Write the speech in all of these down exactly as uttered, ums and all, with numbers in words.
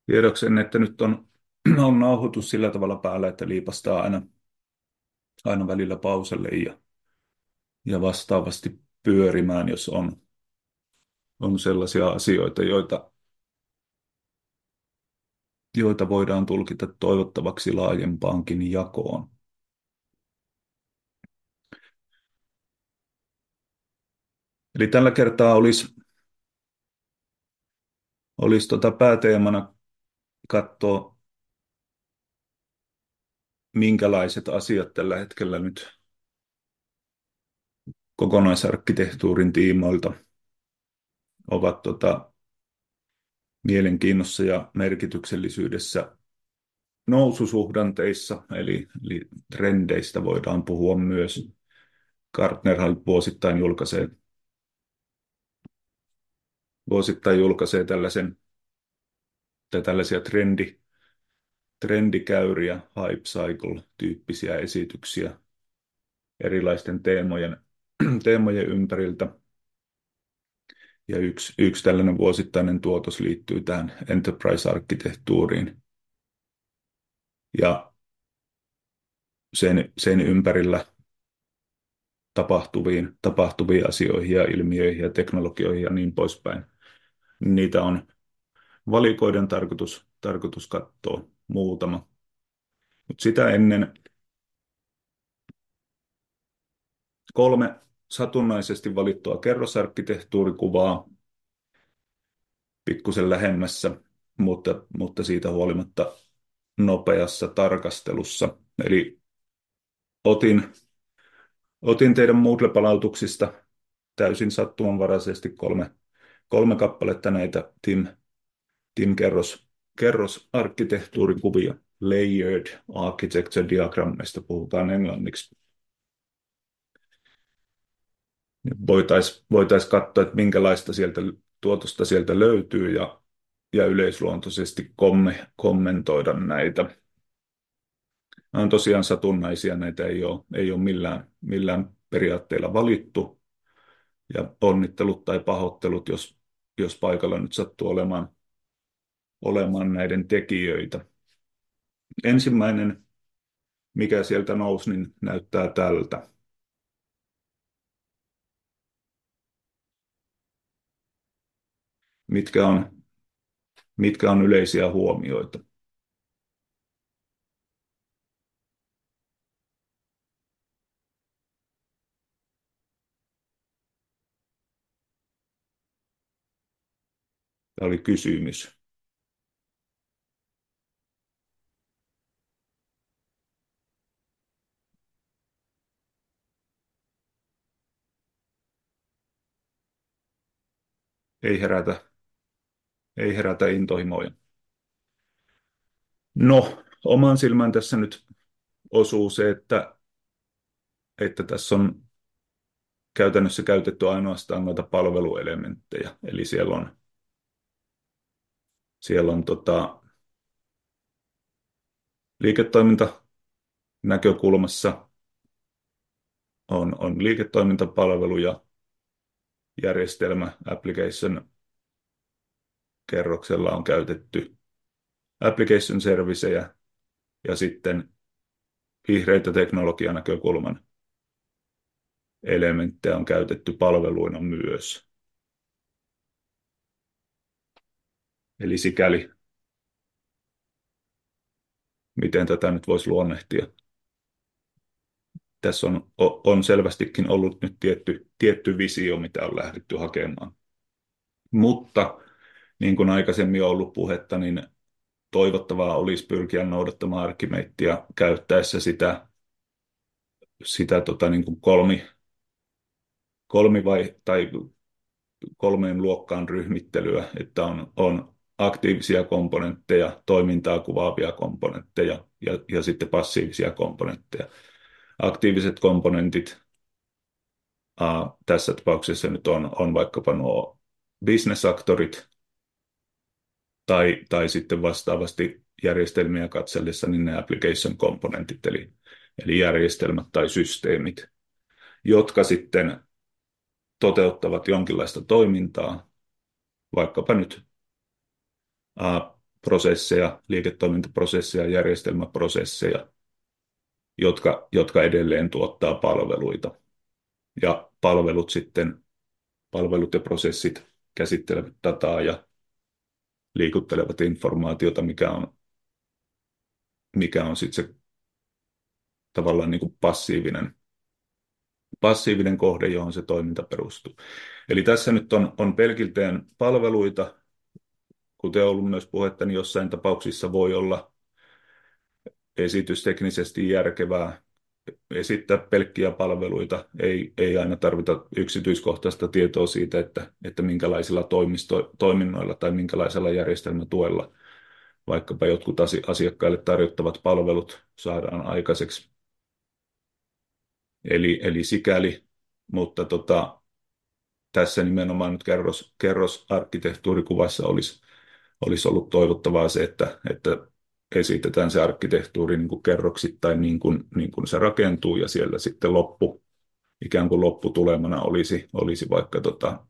Tiedoksen, että nyt on, on nauhoitus sillä tavalla päällä, että liipastaa aina, aina välillä pauselle ja, ja vastaavasti pyörimään, jos on, on sellaisia asioita, joita, joita voidaan tulkita toivottavaksi laajempaankin jakoon. Eli tällä kertaa olisi, olisi tota pääteemana katsoa, minkälaiset asiat tällä hetkellä nyt kokonaisarkkitehtuurin tiimoilta ovat tota, mielenkiinnossa ja merkityksellisyydessä noususuhdanteissa, eli, eli trendeistä voidaan puhua myös. Gartnerhan vuosittain julkaisee, vuosittain julkaisee tällaisen, tai tällaisia trendi, trendikäyriä, hype cycle-tyyppisiä esityksiä erilaisten teemojen, teemojen ympäriltä. Ja yksi, yksi tällainen vuosittainen tuotos liittyy tähän enterprise-arkkitehtuuriin. Ja sen, sen ympärillä tapahtuviin, tapahtuviin asioihin ja ilmiöihin ja teknologioihin ja niin poispäin. Niitä on valikoiden tarkoitus, tarkoitus katsoa muutama. Mutta sitä ennen kolme satunnaisesti valittua kerrosarkkitehtuurikuvaa pikkusen lähemmässä, mutta, mutta siitä huolimatta nopeassa tarkastelussa. Eli otin, otin teidän Moodle-palautuksista täysin sattumanvaraisesti kolme, kolme kappaletta näitä Tim, Tim kerros, kerrosarkkitehtuurikuvia. Layered Architecture Diagrammista puhutaan englanniksi. Voitaisiin voitais katsoa, että minkälaista sieltä, tuotosta sieltä löytyy ja, ja yleisluontoisesti komme, kommentoida näitä. Nämä on tosiaan satunnaisia, näitä ei ole, ei ole millään, millään periaatteella valittu. Ja onnittelut tai pahoittelut, jos, jos paikalla nyt sattuu olemaan, olemaan näiden tekijöitä. Ensimmäinen, mikä sieltä nousi, niin näyttää tältä. Mitkä on, mitkä on yleisiä huomioita? Tämä oli kysymys. Ei herätä, ei herätä intohimoja. No, oman silmään tässä nyt osuu se, että, että tässä on käytännössä käytetty ainoastaan noita palveluelementtejä. Eli siellä on, siellä on tota, liiketoimintanäkökulmassa on, on liiketoimintapalvelu ja järjestelmä application kerroksella on käytetty application servicejä ja sitten vihreitä teknologianäkökulman elementtejä on käytetty palveluina myös. Eli sikäli, miten tätä nyt voisi luonnehtia. Tässä on, on selvästikin ollut nyt tietty, tietty visio, mitä on lähdetty hakemaan. Mutta niin kuin aikaisemmin on ollut puhetta, niin toivottavaa olisi pyrkiä noudattamaan Archimedia käyttäessä sitä, sitä tota niin kuin kolmi, kolmi vai, tai kolmeen luokkaan ryhmittelyä, että on, on aktiivisia komponentteja, toimintaa kuvaavia komponentteja ja, ja sitten passiivisia komponentteja. Aktiiviset komponentit uh, tässä tapauksessa nyt on, on vaikkapa nuo business-aktorit tai, tai sitten vastaavasti järjestelmiä katsellessa niin ne application-komponentit, eli, eli järjestelmät tai systeemit, jotka sitten toteuttavat jonkinlaista toimintaa, vaikkapa nyt uh, prosesseja, liiketoimintaprosesseja, järjestelmäprosesseja, jotka, jotka edelleen tuottaa palveluita. Ja palvelut sitten, palvelut ja prosessit käsittelevät dataa ja liikuttelevat informaatiota, mikä on, mikä on sitten se tavallaan niin kuin passiivinen, passiivinen kohde, johon se toiminta perustuu. Eli tässä nyt on, on pelkiltään palveluita, kuten on ollut myös puhetta, niin jossain tapauksissa voi olla esitysteknisesti järkevää esittää pelkkiä palveluita. Ei, ei aina tarvita yksityiskohtaista tietoa siitä, että, että minkälaisilla toimisto, toiminnoilla tai minkälaisella järjestelmätuella vaikkapa jotkut asi- asiakkaille tarjottavat palvelut saadaan aikaiseksi. Eli, eli sikäli, mutta tota, tässä nimenomaan nyt kerros, kerrosarkkitehtuurikuvassa olisi, olisi ollut toivottavaa se, että, että esitetään se arkkitehtuuri niin kuin kerroksittain niin kuin, niin kuin se rakentuu ja siellä sitten loppu, ikään kuin lopputulemana olisi, olisi vaikka tota,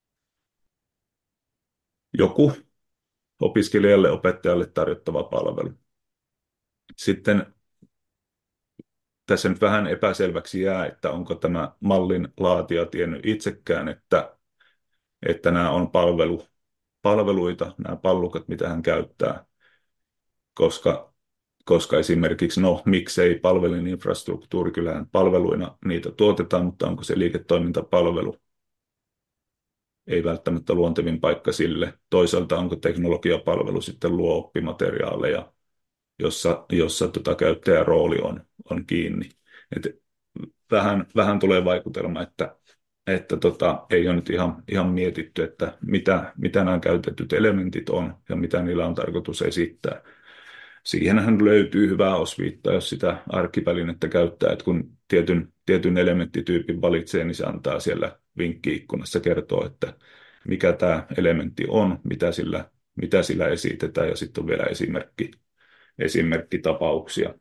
joku opiskelijalle, opettajalle tarjottava palvelu. Sitten tässä nyt vähän epäselväksi jää, että onko tämä mallin laatija tiennyt itsekään, että, että nämä on palvelu, palveluita, nämä pallukat, mitä hän käyttää, koska, koska esimerkiksi, no miksei palveluinfrastruktuuri, kyllähän palveluina niitä tuotetaan, mutta onko se liiketoimintapalvelu? Ei välttämättä luontevin paikka sille. Toisaalta onko teknologiapalvelu sitten luo oppimateriaaleja, jossa, jossa tota käyttäjän rooli on, on kiinni. Et vähän, vähän tulee vaikutelma, että, että tota, ei ole nyt ihan, ihan mietitty, että mitä, mitä nämä käytetyt elementit on ja mitä niillä on tarkoitus esittää. Siihenhän löytyy hyvää osviittaa, jos sitä arkkivälinettä käyttää, että kun tietyn, tietyn elementtityypin valitsee, niin se antaa siellä vinkki-ikkunassa kertoa, että mikä tämä elementti on, mitä sillä, mitä sillä esitetään, ja sitten on vielä esimerkki, esimerkkitapauksia.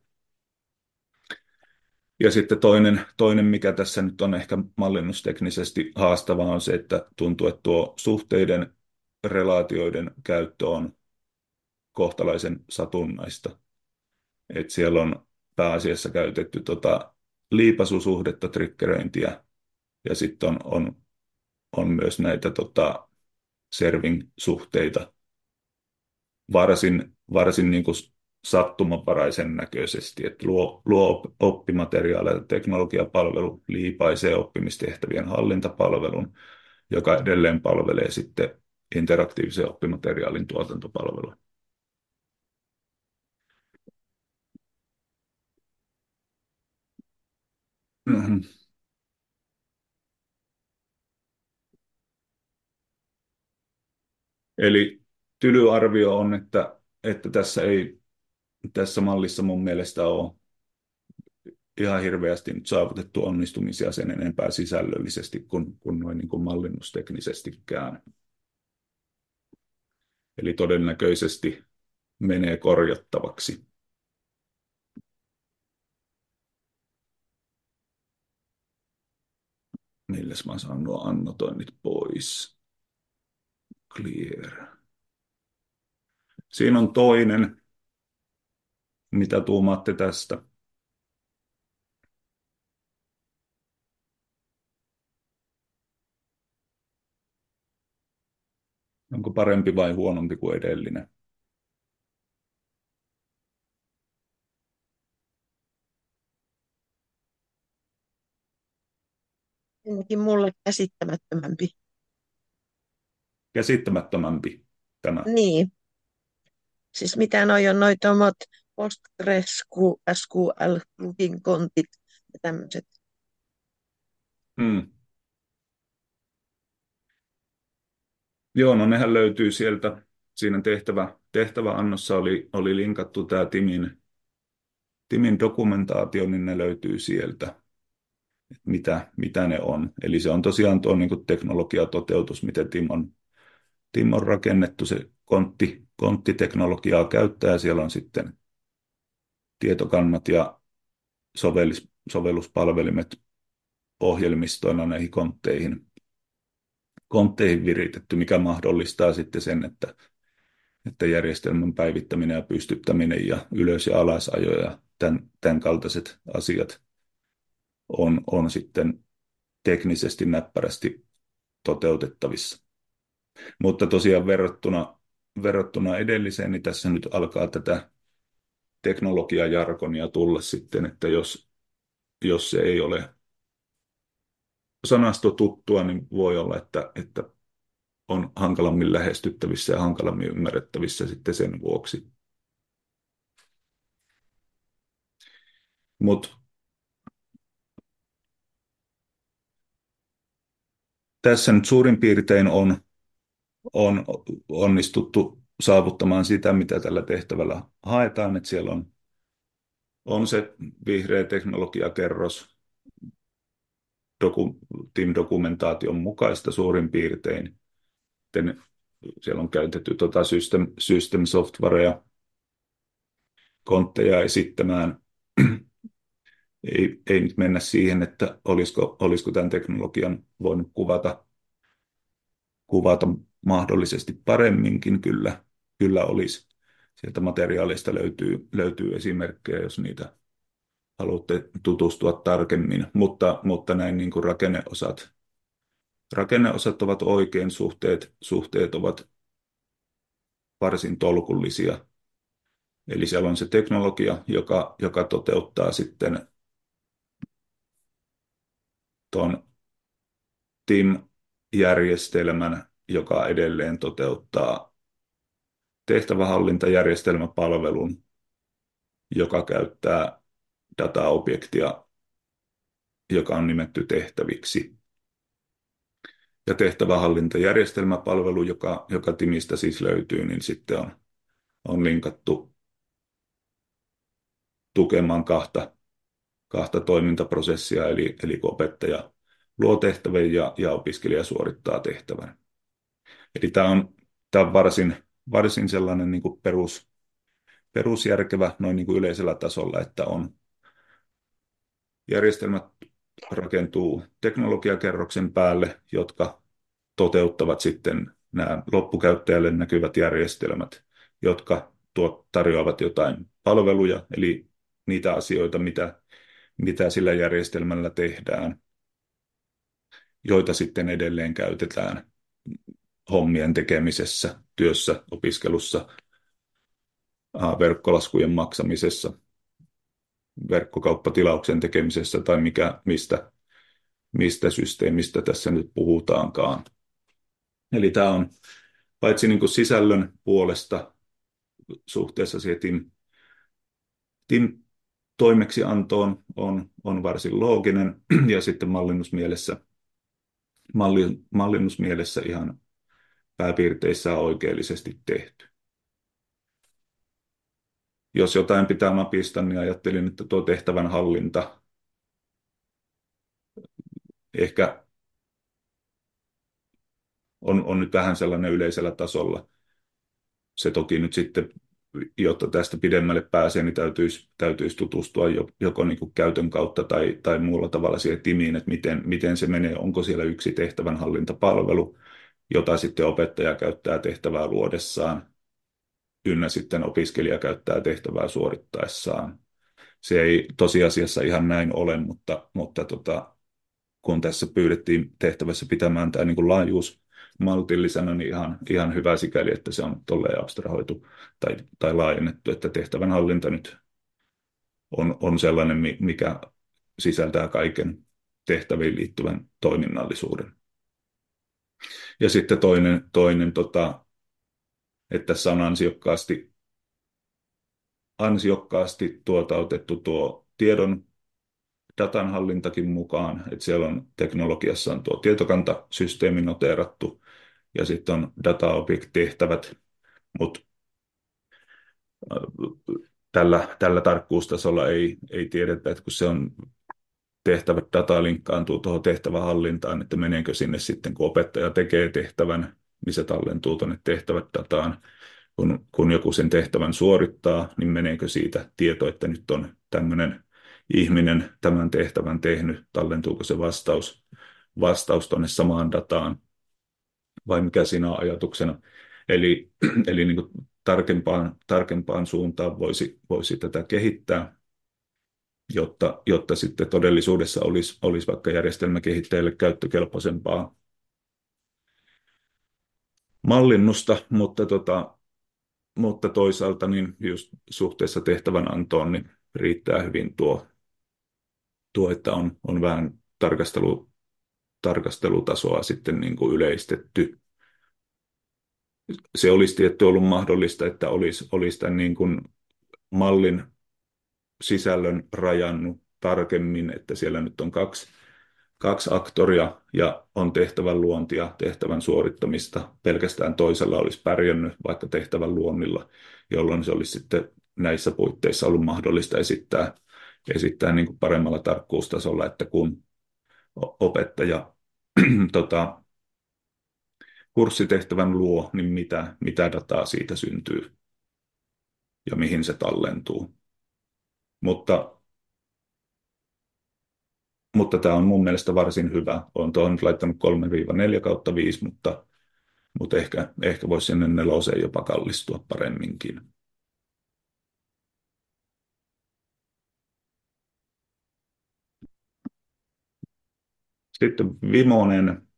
Ja sitten toinen, toinen, mikä tässä nyt on ehkä mallinnusteknisesti haastavaa, on se, että tuntuu, että tuo suhteiden, relaatioiden käyttö on kohtalaisen satunnaista. Että siellä on pääasiassa käytetty tota liipasusuhdetta, triggeröintiä, ja sitten on, on, on myös näitä tota serving-suhteita varsin, varsin niin kuin sattumanvaraisen näköisesti, että luo, luo oppimateriaaleja, teknologiapalvelu liipaisee oppimistehtävien hallintapalvelun, joka edelleen palvelee sitten interaktiivisen oppimateriaalin tuotantopalvelua. Mhm. Eli tyly arvio on, että, että tässä ei tässä mallissa mun mielestä ole ihan hirveästi nyt saavutettu onnistumisia sen enempää sisällöllisesti kuin, kuin noin niin kuin mallinnusteknisestikään. Eli todennäköisesti menee korjattavaksi. Milles mä saan nuo annotoinnit pois? Clear. Siinä on toinen. Mitä tuumaatte tästä? Onko parempi vai huonompi kuin edellinen? Ainakin mulle käsittämättömämpi. Käsittämättömämpi tämä. Niin, siis mitä noi on, noi tomot PostgreSQL, S Q L, plugin kontit ja tämmöiset. Hmm. Joo, no nehän löytyy sieltä. Siinä tehtävä, tehtäväannossa oli, oli linkattu tämä Timin, Timin dokumentaatio, niin ne löytyy sieltä, että mitä, mitä ne on. Eli se on tosiaan tuo niin kuin teknologiatoteutus, miten Tim on, Tim on rakennettu, se kontti, konttiteknologiaa käyttää. Siellä on sitten tietokannat ja sovellus, sovelluspalvelimet ohjelmistoina näihin kontteihin, kontteihin viritetty, mikä mahdollistaa sitten sen, että, että järjestelmän päivittäminen ja pystyttäminen ja ylös- ja alasajo ja tämän, tämän kaltaiset asiat on, on sitten teknisesti näppärästi toteutettavissa. Mutta tosiaan verrattuna, verrattuna edelliseen, niin tässä nyt alkaa tätä teknologiajargonia tulla sitten, että jos, jos se ei ole sanasto tuttua, niin voi olla, että, että on hankalammin lähestyttävissä ja hankalammin ymmärrettävissä sitten sen vuoksi. Mutta tässä nyt suurin piirtein on, on onnistuttu saavuttamaan sitä, mitä tällä tehtävällä haetaan, että siellä on, on se vihreä teknologiakerros doku, team-dokumentaation mukaista suurin piirtein. Sitten siellä on käytetty tuota system, system softwarea, kontteja esittämään. Ei, ei nyt mennä siihen, että olisiko, olisiko tämän teknologian voinut kuvata, kuvata mahdollisesti paremminkin. Kyllä, kyllä olisi. Sieltä materiaalista löytyy, löytyy esimerkkejä, jos niitä haluatte tutustua tarkemmin, mutta, mutta näin niin kuin rakenneosat, rakenneosat ovat oikein, suhteet, suhteet ovat varsin tolkullisia. Eli siellä on se teknologia, joka, joka toteuttaa sitten tuon Team-järjestelmän, joka edelleen toteuttaa tehtävähallintajärjestelmäpalvelun, joka käyttää dataobjektia, joka on nimetty tehtäviksi. Ja tehtävähallintajärjestelmäpalvelu, joka, joka Timistä siis löytyy, niin sitten on, on linkattu tukemaan kahta, kahta toimintaprosessia, eli, eli kun opettaja luo tehtävän ja, ja opiskelija suorittaa tehtävän. Eli tämä on, tämä on varsin, varsin sellainen niin kuin perus, perusjärkevä noin niin kuin yleisellä tasolla, että on järjestelmät rakentuu teknologiakerroksen päälle, jotka toteuttavat sitten nämä loppukäyttäjälle näkyvät järjestelmät, jotka tuot, tarjoavat jotain palveluja, eli niitä asioita, mitä, mitä sillä järjestelmällä tehdään, joita sitten edelleen käytetään hommien tekemisessä, työssä, opiskelussa, verkkolaskujen maksamisessa, verkkokauppatilauksen tekemisessä tai mikä, mistä, mistä systeemistä tässä nyt puhutaankaan. Eli tämä on paitsi niin kuin sisällön puolesta suhteessa siihen Tim, Tim toimeksiantoon on, on varsin looginen ja sitten mallinnusmielessä, malli, mallinnusmielessä ihan pääpiirteissään oikeellisesti tehty. Jos jotain pitää napista, niin ajattelin, että tuo tehtävän hallinta ehkä on, on nyt vähän sellainen yleisellä tasolla. Se toki nyt sitten, jotta tästä pidemmälle pääsee, niin täytyisi, täytyisi tutustua joko niin kuin käytön kautta tai, tai muulla tavalla siihen timiin, että miten, miten se menee, onko siellä yksi tehtävänhallintapalvelu, jota sitten opettaja käyttää tehtävää luodessaan, ynnä sitten opiskelija käyttää tehtävää suorittaessaan. Se ei tosiasiassa ihan näin ole, mutta, mutta tota, kun tässä pyydettiin tehtävässä pitämään tämä niin kuin laajuus maltillisena, niin ihan, ihan hyvä sikäli, että se on tolleen abstrahoitu tai, tai laajennettu, että tehtävänhallinta nyt on, on sellainen, mikä sisältää kaiken tehtäviin liittyvän toiminnallisuuden. Ja sitten toinen, toinen tota, että tässä on ansiokkaasti, ansiokkaasti tuota otettu tuo tiedon datanhallintakin mukaan, että siellä on teknologiassa on tuo tietokantasysteemi noteerattu ja sitten on dataobject-tehtävät, mutta tällä, tällä tarkkuustasolla ei, ei tiedetä, että kun se on tehtävät data linkkaantuu tuohon tehtävähallintaan, että meneekö sinne sitten, kun opettaja tekee tehtävän, niin se tallentuu tuonne tehtävät dataan. Kun, kun joku sen tehtävän suorittaa, niin meneekö siitä tieto, että nyt on tämmöinen ihminen tämän tehtävän tehnyt, tallentuuko se vastaus, vastaus tuonne samaan dataan, vai mikä siinä on ajatuksena. Eli, eli niin kuin tarkempaan, tarkempaan suuntaan voisi, voisi tätä kehittää, jotta, jotta sitten todellisuudessa olisi, olisi vaikka järjestelmäkehittäjille käyttökelpoisempaa mallinnusta, mutta, tota, mutta toisaalta niin just suhteessa tehtävänantoon niin riittää hyvin tuo, tuo että on, on vähän tarkastelu, tarkastelutasoa sitten niin kuin yleistetty. Se olisi tietty ollut mahdollista, että olisi, olisi tämän niin kuin mallin sisällön rajannut tarkemmin, että siellä nyt on kaksi, kaksi aktoria ja on tehtävän luontia, tehtävän suorittamista. Pelkästään toisella olisi pärjännyt vaikka tehtävän luonnilla, jolloin se olisi sitten näissä puitteissa ollut mahdollista esittää, esittää niin kuin paremmalla tarkkuustasolla, että kun opettaja tota, kurssitehtävän luo, niin mitä, mitä dataa siitä syntyy ja mihin se tallentuu. Mutta, mutta tämä on mun mielestä varsin hyvä. Olen tuohon nyt laittanut kolme neljä kautta viisi, mutta, mutta ehkä, ehkä voisi sinne neloseen jopa kallistua paremminkin. Sitten Vimonen.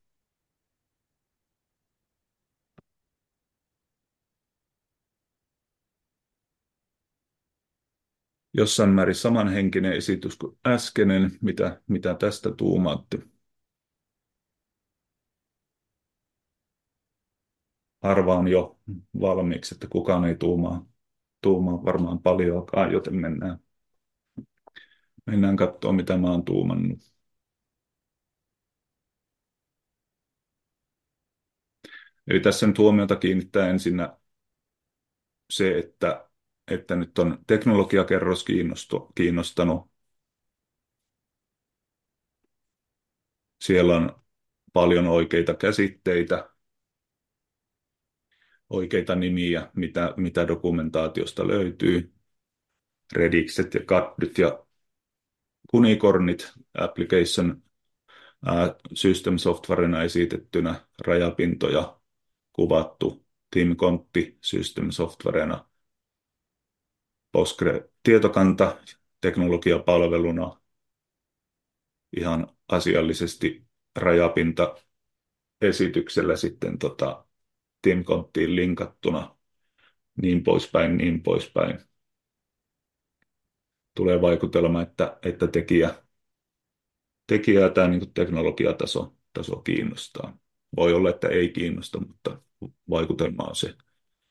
Jossain määrin samanhenkinen esitys kuin äskeinen. Mitä, mitä tästä tuumaatte? Arvaan jo valmiiksi, että kukaan ei tuumaa, tuumaa varmaan paljoakaan, joten mennään, mennään katsomaan, mitä mä oon tuumannut. Eli tässä nyt huomiota kiinnittää ensinnä se, että, että nyt on teknologiakerros kiinnostu, kiinnostanut. Siellä on paljon oikeita käsitteitä, oikeita nimiä, mitä, mitä dokumentaatiosta löytyy. Redixet ja CADdyt ja unicornit, application ää, system softwarena esitettynä, rajapintoja kuvattu, TeamConti system softwarena, Postgre-tietokanta teknologiapalveluna ihan asiallisesti rajapinta esityksellä sitten tota, TeamContiin linkattuna, niin poispäin, niin poispäin. Tulee vaikutelma, että, että tekijä, tekijää tämä niin teknologiataso taso kiinnostaa. Voi olla, että ei kiinnosta, mutta vaikutelma on se.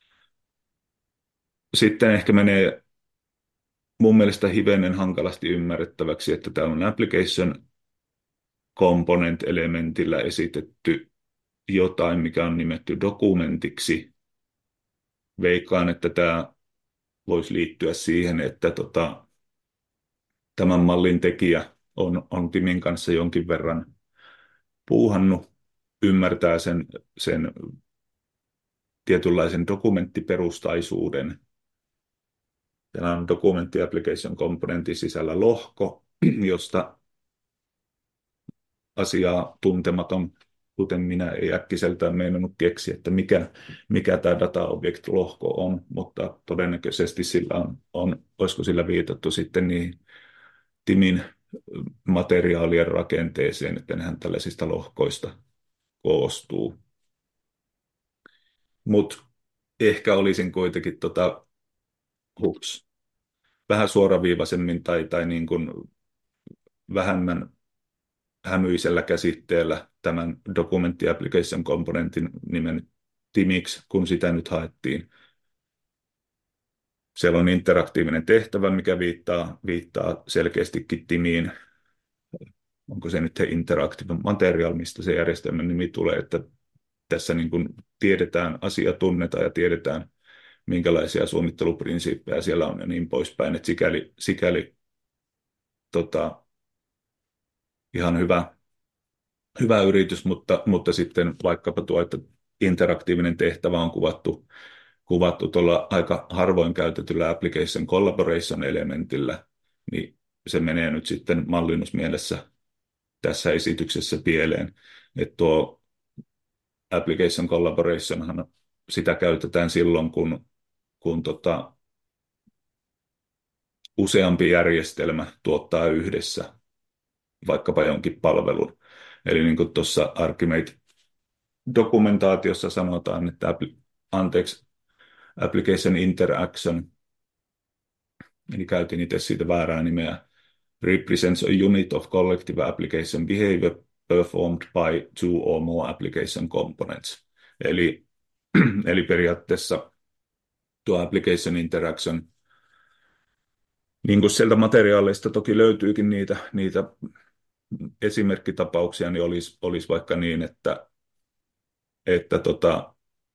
Sitten ehkä menee mun mielestä hivenen hankalasti ymmärrettäväksi, että täällä on application component-elementillä esitetty jotain, mikä on nimetty dokumentiksi. Veikkaan, että tämä voisi liittyä siihen, että tota, tämän mallin tekijä on, on Timin kanssa jonkin verran puuhannut, ymmärtää sen, sen tietynlaisen dokumenttiperustaisuuden. Täällä on dokumentti application komponentin sisällä lohko, josta asiaa tuntematon, kuten minä, ei äkkiseltään meinannut keksiä, että mikä, mikä tämä data object lohko on, mutta todennäköisesti sillä on, on, olisiko sillä viitattu sitten niihin Timin materiaalien rakenteeseen, että nehän tällaisista lohkoista koostuu. Mutta ehkä olisin kuitenkin tota, hups, vähän suoraviivaisemmin tai, tai niin kuin vähemmän hämyisellä käsitteellä tämän Document Application Componentin nimen Timiksi, kun sitä nyt haettiin. Siellä on interaktiivinen tehtävä, mikä viittaa, viittaa selkeästikin Timiin. Onko se nyt se Interactive Material, mistä se järjestelmän nimi tulee, että tässä niin kuin tiedetään, asia tunnetaan ja tiedetään, minkälaisia suunnitteluprinsiippejä siellä on ja niin poispäin. Että sikäli, sikäli tota, ihan hyvä, hyvä yritys, mutta, mutta sitten vaikkapa tuo, että interaktiivinen tehtävä on kuvattu, kuvattu tuolla aika harvoin käytetyllä application collaboration elementillä, niin se menee nyt sitten mallinnusmielessä tässä esityksessä pieleen. Että tuo application collaborationhan sitä käytetään silloin, kun kun tota, useampi järjestelmä tuottaa yhdessä vaikkapa jonkin palvelun. Eli niin kuin tuossa Archimate-dokumentaatiossa sanotaan, että appli- anteeksi, application interaction, eli käytin itse siitä väärää nimeä, represents a unit of collective application behavior performed by two or more application components. Eli, eli periaatteessa tuo application interaction, niin kuin sieltä materiaaleista toki löytyykin niitä, niitä esimerkkitapauksia, niin olisi, olisi vaikka niin, että, että tota,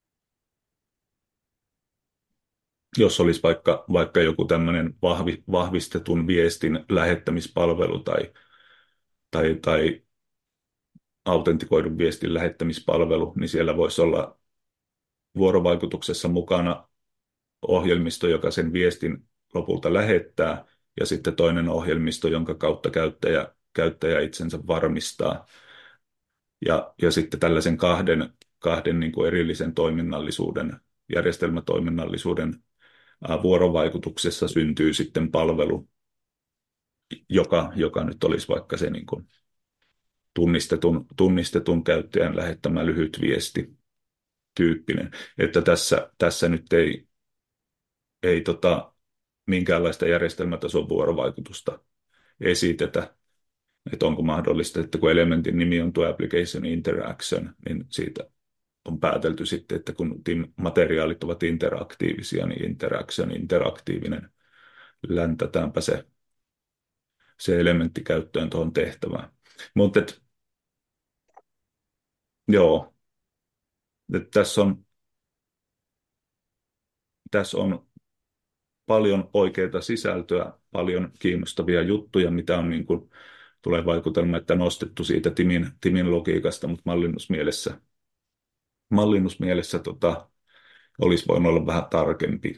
jos olisi vaikka, vaikka joku tämmöinen vahvi, vahvistetun viestin lähettämispalvelu tai, tai, tai autentikoidun viestin lähettämispalvelu, niin siellä voisi olla vuorovaikutuksessa mukana ohjelmisto, joka sen viestin lopulta lähettää, ja sitten toinen ohjelmisto, jonka kautta käyttäjä, käyttäjä itsensä varmistaa. Ja, ja sitten tällaisen kahden, kahden niin kuin erillisen toiminnallisuuden, järjestelmätoiminnallisuuden ää, vuorovaikutuksessa syntyy sitten palvelu, joka, joka nyt olisi vaikka se niin kuin tunnistetun, tunnistetun käyttäjän lähettämä lyhyt viesti tyyppinen. Että tässä, tässä nyt ei, ei tota, minkäänlaista järjestelmätason vuorovaikutusta esitetä. Että onko mahdollista, että kun elementin nimi on tuo application interaction, niin siitä on päätelty sitten, että kun materiaalit ovat interaktiivisia, niin interaction, interaktiivinen, läntätäänpä se, se elementti käyttöön tuohon tehtävään. Mutta joo, et tässä on, tässä on paljon oikeaa sisältöä, paljon kiinnostavia juttuja, mitä on niin kuin, tulee vaikutelma, että nostettu siitä Timin, Timin logiikasta, mutta mallinnusmielessä, mallinnusmielessä tota, olisi voinut olla vähän tarkempi.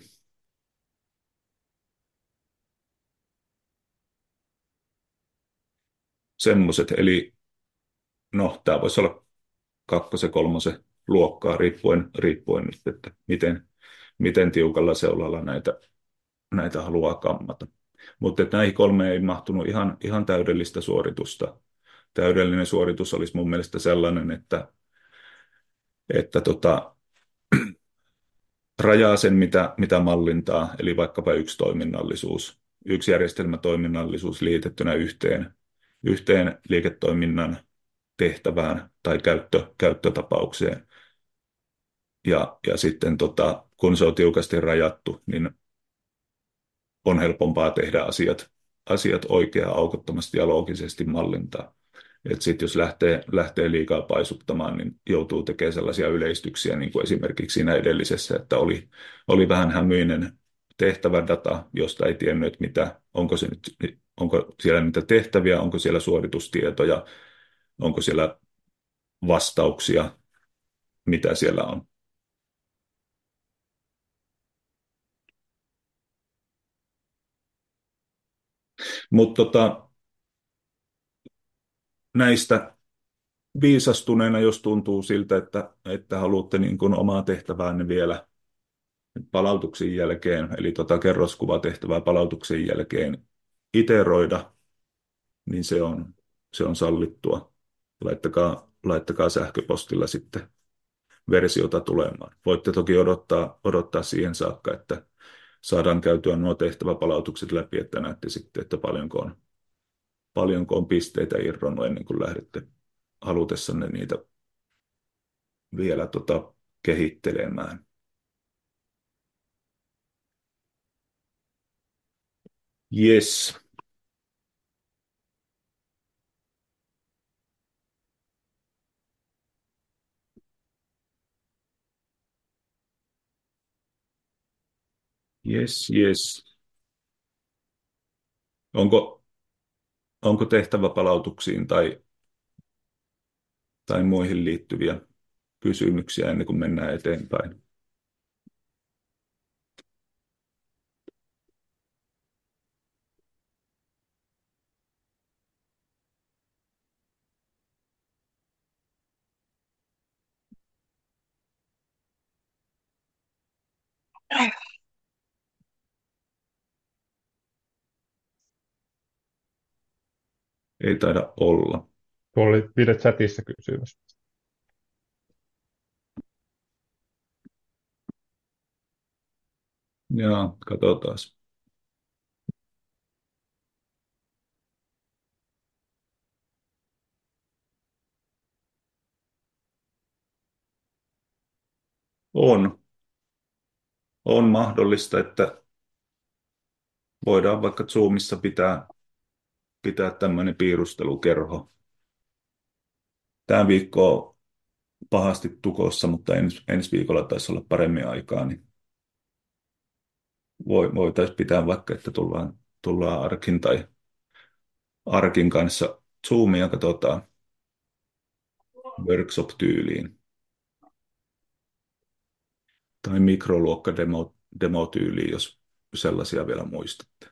Semmoiset, eli no, tämä voisi olla kakkosen, kolmosen luokkaa, riippuen, riippuen nyt, että miten, miten tiukalla seulalla näitä, näitä haluaa kammata. Mutta näihin kolmeen ei mahtunut ihan, ihan täydellistä suoritusta. Täydellinen suoritus olisi mun mielestä sellainen, että, että tota, rajaa sen, mitä, mitä mallintaa, eli vaikkapa yksi toiminnallisuus, yksi järjestelmätoiminnallisuus liitettynä yhteen, yhteen liiketoiminnan tehtävään tai käyttö, käyttötapaukseen. Ja, ja sitten tota, kun se on tiukasti rajattu, niin on helpompaa tehdä asiat, asiat oikein aukottomasti ja loogisesti mallintaa. Et sit jos lähtee, lähtee liikaa paisuttamaan, niin joutuu tekemään sellaisia yleistyksiä, niin kuin esimerkiksi siinä edellisessä, että oli, oli vähän hämyinen tehtävädata, josta ei tiennyt, että mitä, onko, se nyt, onko siellä niitä tehtäviä, onko siellä suoritustietoja, onko siellä vastauksia, mitä siellä on. Mutta tota, näistä viisastuneena, jos tuntuu siltä, että, että haluatte niin kuin omaa tehtäväänne vielä palautuksen jälkeen, eli tota kerroskuvatehtävää palautuksen jälkeen iteroida, niin se on, se on sallittua. Laittakaa, laittakaa sähköpostilla sitten versiota tulemaan. Voitte toki odottaa, odottaa siihen saakka, että saadaan käytyä nuo tehtäväpalautukset läpi, että näette sitten, että paljonko on, paljonko on pisteitä irronnut ennen kuin lähdette halutessanne niitä vielä tota, kehittelemään. Yes, yes, yes. Onko, onko tehtäväpalautuksiin tai, tai muihin liittyviä kysymyksiä ennen kuin mennään eteenpäin? Ei taida olla. Tuolla oli Ville chatissa kysymys. Joo, katsotaan. On. On mahdollista, että voidaan vaikka Zoomissa pitää, pitää tämmöinen piirustelukerho. Tämä viikko on pahasti tukossa, mutta ens, ensi viikolla taisi olla paremmin aikaa, niin voi, voitaisiin pitää vaikka, että tullaan, tullaan Arkin tai Arkin kanssa Zoomia katsotaan workshop-tyyliin tai mikroluokka-demo-tyyliin, jos sellaisia vielä muistatte.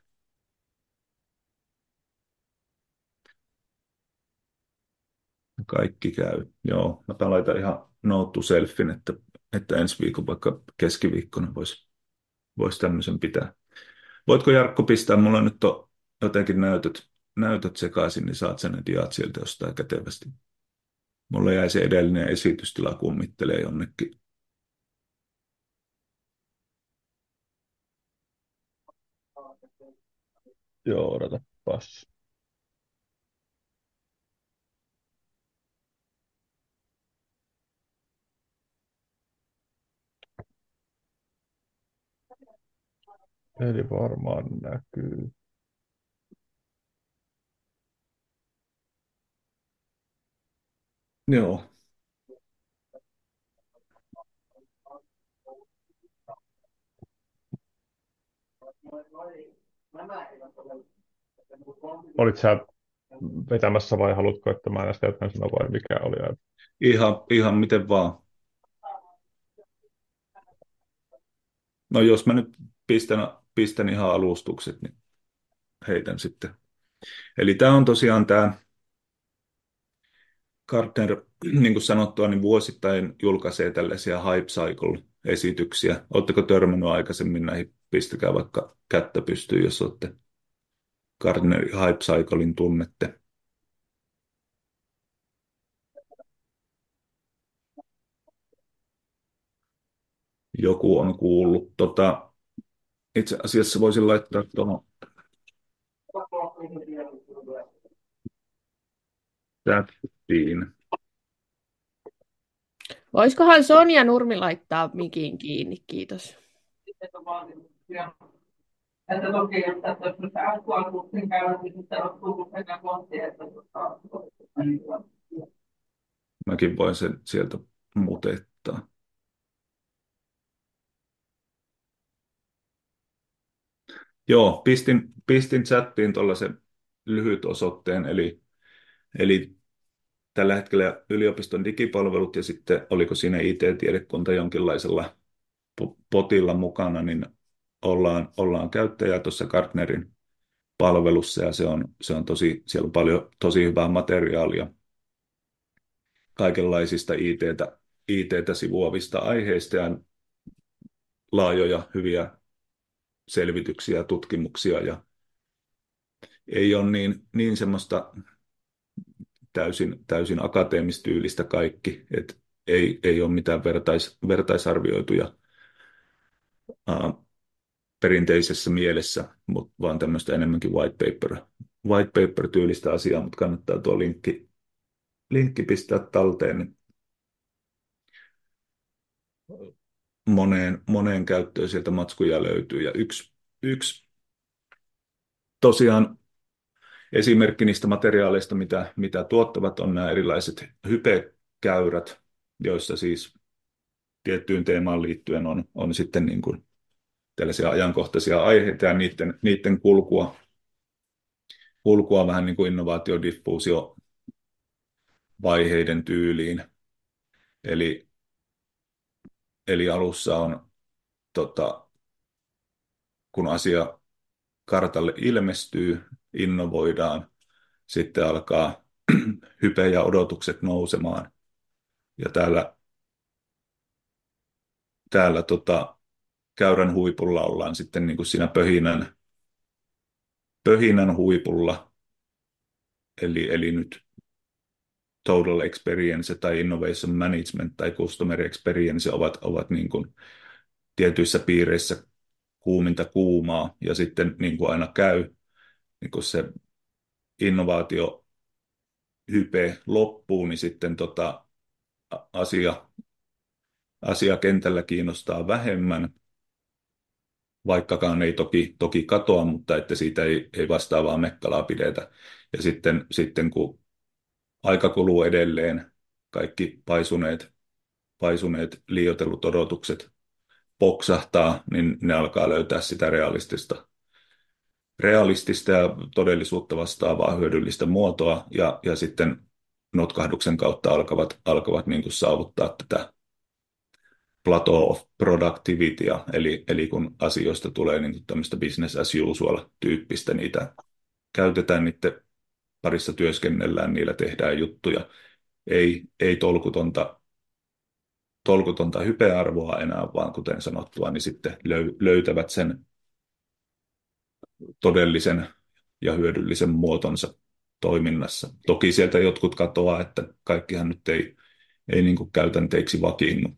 Kaikki käy. Joo, mä laitan ihan note to selfin, että, että ensi viikon vaikka keskiviikkona voisi vois tämmöisen pitää. Voitko Jarkko pistää, mulla nyt on jotenkin näytöt, näytöt sekaisin, niin saat sen ne diat sieltä jostain kätevästi. Mulla jäi se edellinen esitystila kummittelee jonnekin. Joo, odotapas. Eli varmaan näkyy. Joo. Olit sä vetämässä vai haluatko, että mä näistä jotain sanoa vai mikä oli? Ihan, ihan miten vaan. No jos mä nyt pistän, pistän ihan alustukset, niin heitän sitten. Eli tämä on tosiaan tämä Gartner, niin kuin sanottua, niin vuosittain julkaisee tällaisia Hype Cycle-esityksiä. Oletteko törmännyt aikaisemmin näihin? Pistäkää vaikka kättä pystyyn, jos olette Gartner Hype Cyclein tunnette. Joku on kuullut. Tota, itse asiassa voisin laittaa tuohon chattiin. Voisikohan Sonja Nurmi laittaa mikin kiinni, kiitos. Että toki, että jos nyt akkuakuutin käydä, niin sitten on tullut sekä kohti, että Mäkin voin sen sieltä mutettaa. Joo, pistin, pistin chattiin tuollaisen lyhyt osoitteen, eli, eli tällä hetkellä yliopiston digipalvelut ja sitten oliko siinä I T-tiedekunta jonkinlaisella potilla mukana, niin ollaan, ollaan käyttäjää tuossa Gartnerin palvelussa ja se on, se on tosi, siellä on paljon tosi hyvää materiaalia kaikenlaisista I T:tä, I T:tä sivuavista aiheista ja laajoja hyviä selvityksiä ja tutkimuksia ja ei ole niin, niin semmoista täysin, täysin akateemistyylistä kaikki, että ei, ei ole mitään vertais, vertaisarvioituja ää, perinteisessä mielessä, mutta vaan tämmöistä enemmänkin white paper, white paper tyylistä asiaa, mutta kannattaa tuo linkki, linkki pistää talteen, niin moneen, moneen käyttöön sieltä matskuja löytyy. Ja yksi, yksi tosiaan esimerkki niistä materiaaleista, mitä, mitä tuottavat, on nämä erilaiset hypekäyrät, joissa siis tiettyyn teemaan liittyen on, on sitten niin kuin tällaisia ajankohtaisia aiheita ja niiden, niiden kulkua, kulkua vähän niin kuin innovaatiodiffuusio vaiheiden tyyliin. Eli, eli alussa on, tota, kun asia kartalle ilmestyy, innovoidaan, sitten alkaa hype ja odotukset nousemaan. Ja täällä, täällä tota, käyrän huipulla ollaan sitten niin kuin siinä pöhinän, pöhinän huipulla. eli, eli nyt Total Experience tai Innovation Management tai Customer Experience ovat, ovat niin kuin tietyissä piireissä kuuminta kuumaa, ja sitten niin kuin aina käy, niin kuin se innovaatio hype loppuu, niin sitten tota asia, asia kentällä kiinnostaa vähemmän, vaikkakaan ei toki, toki katoa, mutta että siitä ei, ei vastaavaa mekkalaa pidetä. Ja sitten, sitten kun aika kuluu edelleen, kaikki paisuneet, paisuneet liioitellut odotukset poksahtaa, niin ne alkaa löytää sitä realistista, realistista ja todellisuutta vastaavaa hyödyllistä muotoa, ja, ja sitten notkahduksen kautta alkavat, alkavat niin kuin saavuttaa tätä plateau of productivitya, eli, eli kun asioista tulee niin kuin tämmöistä business as usual -tyyppistä, niitä käytetään, niiden parissa työskennellään, niillä tehdään juttuja, ei, ei tolkutonta, tolkutonta hypearvoa enää, vaan kuten sanottua, niin sitten löy, löytävät sen todellisen ja hyödyllisen muotonsa toiminnassa. Toki sieltä jotkut katoaa, että kaikkihan nyt ei, ei niin kuin käytänteiksi vakiinnu.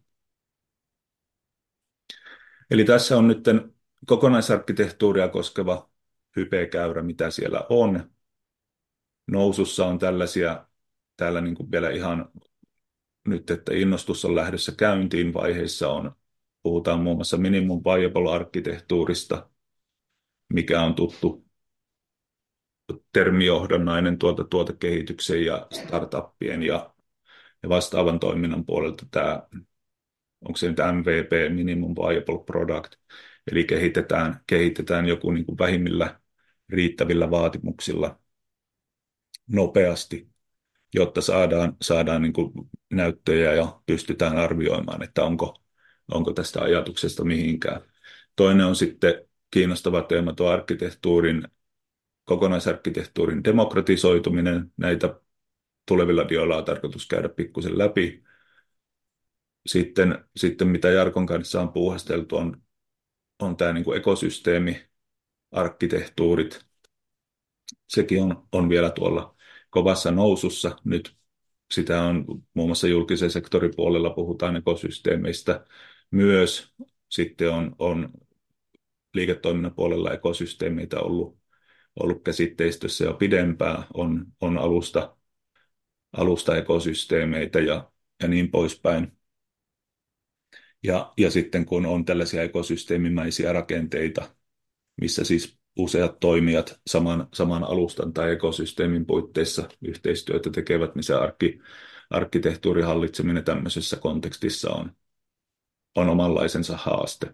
Eli tässä on nyt kokonaisarkkitehtuuria koskeva hypekäyrä, mitä siellä on. Nousussa on tällaisia, täällä niin kuin vielä ihan nyt, että innostus on lähdössä käyntiin vaiheissa on, puhutaan muun muassa minimum viable-arkkitehtuurista, mikä on tuttu termijohdannainen tuolta tuotekehityksen ja startuppien ja, ja vastaavan toiminnan puolelta tämä, onko se nyt M V P, minimum viable product, eli kehitetään, kehitetään joku niin kuin vähimmillä riittävillä vaatimuksilla nopeasti, jotta saadaan, saadaan niin kuin näyttöjä ja pystytään arvioimaan, että onko, onko tästä ajatuksesta mihinkään. Toinen on sitten kiinnostava teema tuo arkkitehtuurin, kokonaisarkkitehtuurin demokratisoituminen. Näitä tulevilla dioilla on tarkoitus käydä pikkusen läpi. Sitten, sitten mitä Jarkon kanssa on puuhasteltu, on, on tämä niin kuin ekosysteemiarkkitehtuurit. Sekin on, on vielä tuolla kovassa nousussa. Nyt sitä on muun muassa julkisen sektorin puolella puhutaan ekosysteemeistä myös. Sitten on, on liiketoiminnan puolella ekosysteemeitä ollut, ollut käsitteistössä jo pidempään. On, on alusta, alusta ekosysteemeitä ja, ja niin poispäin. Ja, ja sitten kun on tällaisia ekosysteemimäisiä rakenteita, missä siis useat toimijat saman, saman alustan tai ekosysteemin puitteissa yhteistyötä tekevät, niin se arkki, arkkitehtuurin hallitseminen tämmöisessä kontekstissa on, on omanlaisensa haaste.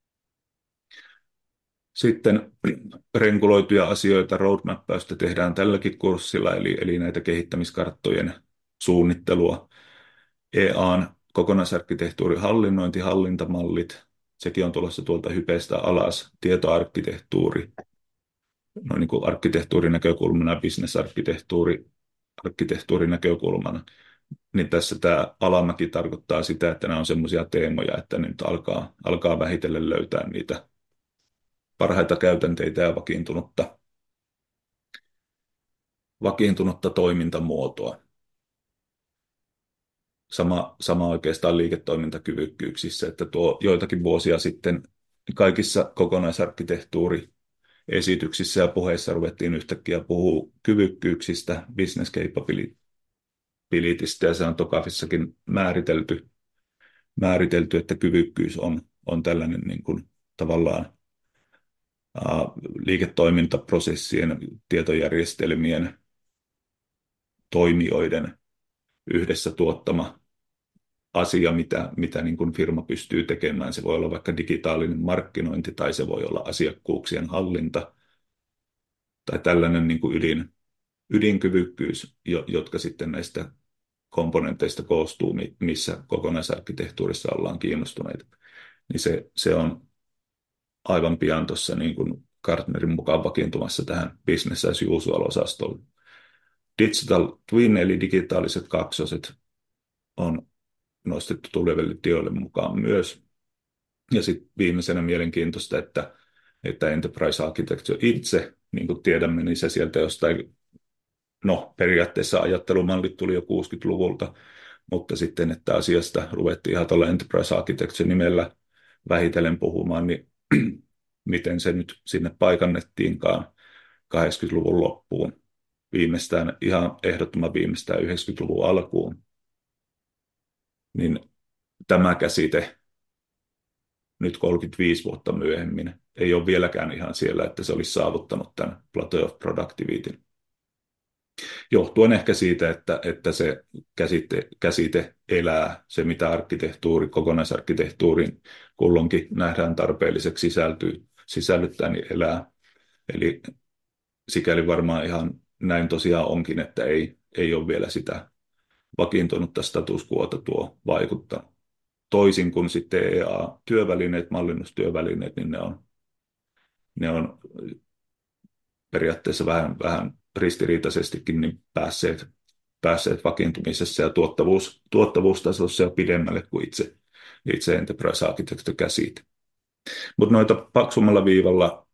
Sitten renkuloituja asioita, roadmappausta tehdään tälläkin kurssilla, eli, eli näitä kehittämiskarttojen suunnittelua. E A:n kokonaisarkkitehtuurin hallinnointi, hallintamallit, sekin on tulossa tuolta hypeestä alas, tietoarkkitehtuuri, no niin kuin arkkitehtuurin näkökulmana, business-arkkitehtuuri, arkkitehtuurin näkökulmana, niin tässä tämä alamäki tarkoittaa sitä, että nämä on semmoisia teemoja, että nyt alkaa, alkaa vähitellen löytää niitä parhaita käytänteitä ja vakiintunutta, vakiintunutta toimintamuotoa. Sama, sama oikeastaan liiketoimintakyvykkyyksissä, että tuo joitakin vuosia sitten kaikissa kokonaisarkkitehtuuriesityksissä ja puheissa ruvettiin yhtäkkiä puhua kyvykkyyksistä, business capabilitystä, ja se on Tokafissakin määritelty, määritelty, että kyvykkyys on, on tällainen niin kuin tavallaan ää, liiketoimintaprosessien, tietojärjestelmien, toimijoiden yhdessä tuottama asia, mitä, mitä niin kuin firma pystyy tekemään. Se voi olla vaikka digitaalinen markkinointi tai se voi olla asiakkuuksien hallinta tai tällainen niin kuin ydin, ydinkyvykkyys, jotka sitten näistä komponenteista koostuu, missä kokonaisarkkitehtuurissa ollaan kiinnostuneita. Niin se, se on aivan pian tuossa niin kuin Gartnerin mukaan vakiintumassa tähän business as usual-osastolle. Digital twin eli digitaaliset kaksoset on nostettu tuleville dioille mukaan myös. Ja sitten viimeisenä mielenkiintoista, että, että Enterprise Architecture itse, niin kuin tiedämme, niin se sieltä jostain no periaatteessa ajattelumallit tuli jo kuusikymmentäluvulta, mutta sitten, että asiasta ruvettiin ihan tuolla Enterprise Architecture nimellä vähitellen puhumaan, niin miten se nyt sinne paikannettiinkaan kahdeksankymmentäluvun loppuun, viimeistään ihan ehdottoman viimeistään yhdeksänkymmentäluvun alkuun, niin tämä käsite nyt kolmekymmentäviisi vuotta myöhemmin ei ole vieläkään ihan siellä, että se olisi saavuttanut tämän plateau of productivityn. Johtuen ehkä siitä, että, että se käsite, käsite elää, se mitä arkkitehtuuri, kokonaisarkkitehtuurin kulloinkin nähdään tarpeelliseksi sisältyy, sisällyttää, niin elää. Eli sikäli varmaan ihan näin tosiaan onkin, että ei, ei ole vielä sitä vakiintunutta status quota tuo vaikuttanut. Toisin kuin sitten E A-työvälineet, mallinnustyövälineet, niin ne on, ne on periaatteessa vähän, vähän ristiriitaisestikin niin päässeet, päässeet vakiintumisessa ja tuottavuus, tuottavuustasossa jo pidemmälle kuin itse, itse Enterprise Architecture käsite. Mutta noita paksummalla viivalla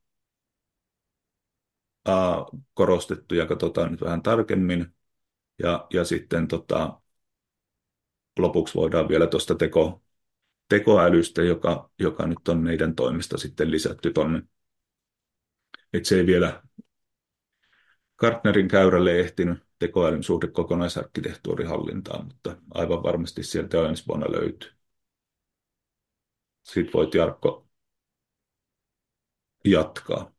ää, korostettuja katsotaan nyt vähän tarkemmin. Ja, ja sitten tota, lopuksi voidaan vielä tuosta teko, tekoälystä, joka, joka nyt on meidän toimesta sitten lisätty tuonne. Että se ei vielä Gartnerin käyrälle ehtinyt tekoälyn suhde kokonaisarkkitehtuurihallintaan, mutta aivan varmasti sieltä jo ensi vuonna löytyy. Sitten voit Jarkko jatkaa.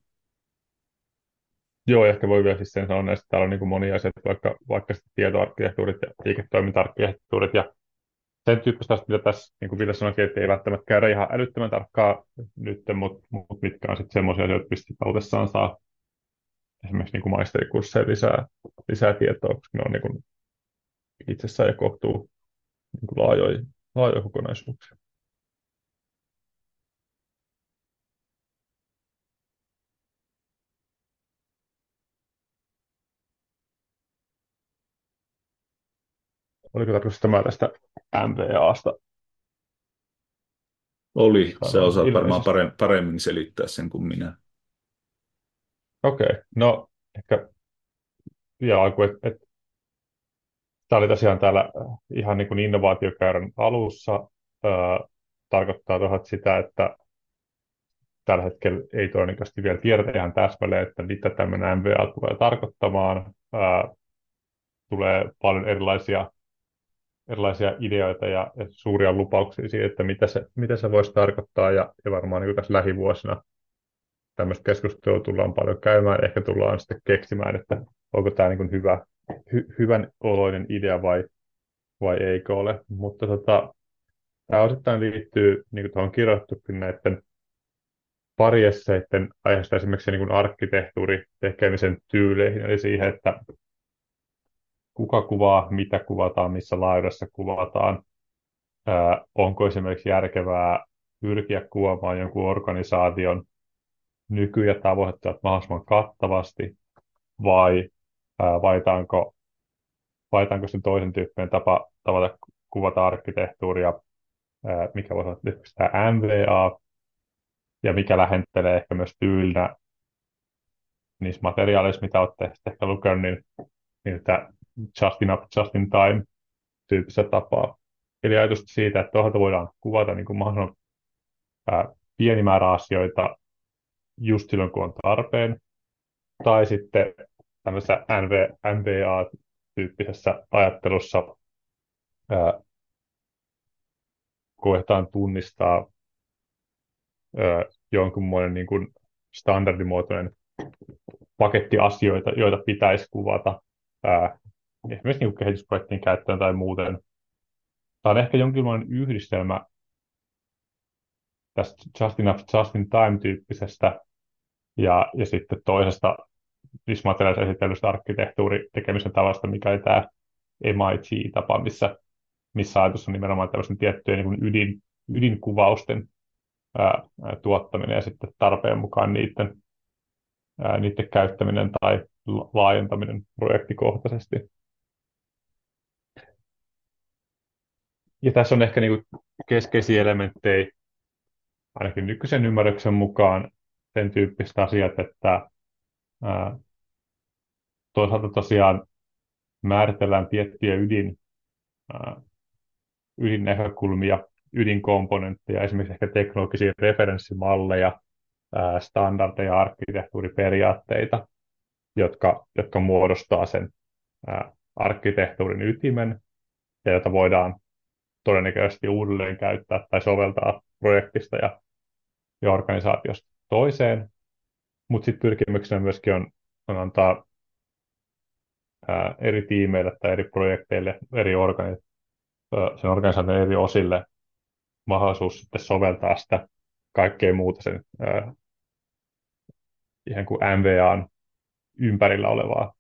Joo, ehkä voi vielä siis sen sanoa, että täällä on niin kuin monia asioita, vaikka, vaikka sitten tietoarkkitehtuurit ja liiketoiminta-arkkitehtuurit ja sen tyyppistä, mitä tässä, niin kuin Ville sanoikin, että ei välttämättä käydä ihan älyttömän tarkkaa nyt, mutta, mutta mitkä on sitten semmoisia asioita, mistä halutessaan saa esimerkiksi niin kuin maisterikursseja lisää, lisää tietoa, koska ne on niin kuin itsessään ja kohtuu niin kuin laajoja, laajoja kokonaisuuksia. Oliko tarkoitus tämä tästä M V A:sta? Oli, sä osaat varmaan Ilmeisesti. paremmin selittää sen kuin minä. Okei, okay. No ehkä vielä alkuun, että et, tämä oli tosiaan täällä äh, ihan niin kuin innovaatiokäyrän alussa. Ää, tarkoittaa tuohon sitä, että tällä hetkellä ei todennäköisesti vielä tiedetä ihan täsmälleen, että mitä tämmöinen M V A tulee tarkoittamaan. Ää, tulee paljon erilaisia, erilaisia ideoita ja, ja suuria lupauksia siitä, että mitä se, mitä se voisi tarkoittaa. Ja, ja varmaan niin kuin tässä lähivuosina tämmöistä keskustelua tullaan paljon käymään. Ehkä tullaan sitten keksimään, että onko tämä niin kuin hyvä, hy, hyvän oloinen idea vai, vai eikö ole. Mutta tota, tämä osittain liittyy niin kuin tuohon kirjoitettukin näiden pariesseiden aiheesta esimerkiksi niin kuin arkkitehtuuri tekemisen tyyleihin, eli siihen, että kuka kuvaa, mitä kuvataan, missä laajuudessa kuvataan, ää, onko esimerkiksi järkevää pyrkiä kuvaamaan jonkun organisaation nyky- ja tavoitteet mahdollisimman kattavasti, vai ää, valitaanko, valitaanko se toisen tyyppinen tapa tavata kuvata arkkitehtuuria, ää, mikä voisi olla esimerkiksi tämä M V A, ja mikä lähentelee ehkä myös tyylinä niissä materiaaleissa, mitä olette ehkä lukenut, niin, niin että just enough, just in time tyyppisellä tapaa. Eli ajatus siitä, että tuolta voidaan kuvata niin kuin mahdollisimman ää, pieni määrä asioita just silloin, kun on tarpeen, tai sitten tämmöisessä M V A-tyyppisessä ajattelussa ää, koetaan tunnistaa ää, jonkunmoinen niin kuin standardimuotoinen paketti asioita, joita pitäisi kuvata ää, esimerkiksi niin kehitysprojektien käyttöön tai muuten. Tämä on ehkä jonkinlainen yhdistelmä tästä just enough, just in time-tyyppisestä ja, ja sitten toisesta materiaalissa esitellystä arkkitehtuuritekemisen tavasta, mikä oli tämä M I T-tapa, missä, missä ajatus on nimenomaan tällaisen tiettyjen niin kuin ydin, ydinkuvausten ää, tuottaminen ja sitten tarpeen mukaan niiden, ää, niiden käyttäminen tai laajentaminen projektikohtaisesti. Ja tässä on ehkä niin kuin keskeisiä elementtejä, ainakin nykyisen ymmärryksen mukaan, sen tyyppistä asiat, että ää, toisaalta tosiaan määritellään tiettyjä ydin, ää, ydinnäkökulmia, ydinkomponentteja, esimerkiksi ehkä teknologisia referenssimalleja, ää, standardeja, arkkitehtuuriperiaatteita, jotka, jotka muodostaa sen ää, arkkitehtuurin ytimen, ja jota voidaan todennäköisesti uudelleen käyttää tai soveltaa projektista ja, ja organisaatiosta toiseen. Mutta sitten pyrkimyksenä myöskin on, on antaa ää, eri tiimeille tai eri projekteille, eri organi- ää, sen organisaation eri osille mahdollisuus sitten soveltaa sitä kaikkea muuta sen ää, ihan kuin M V A:n ympärillä olevaa.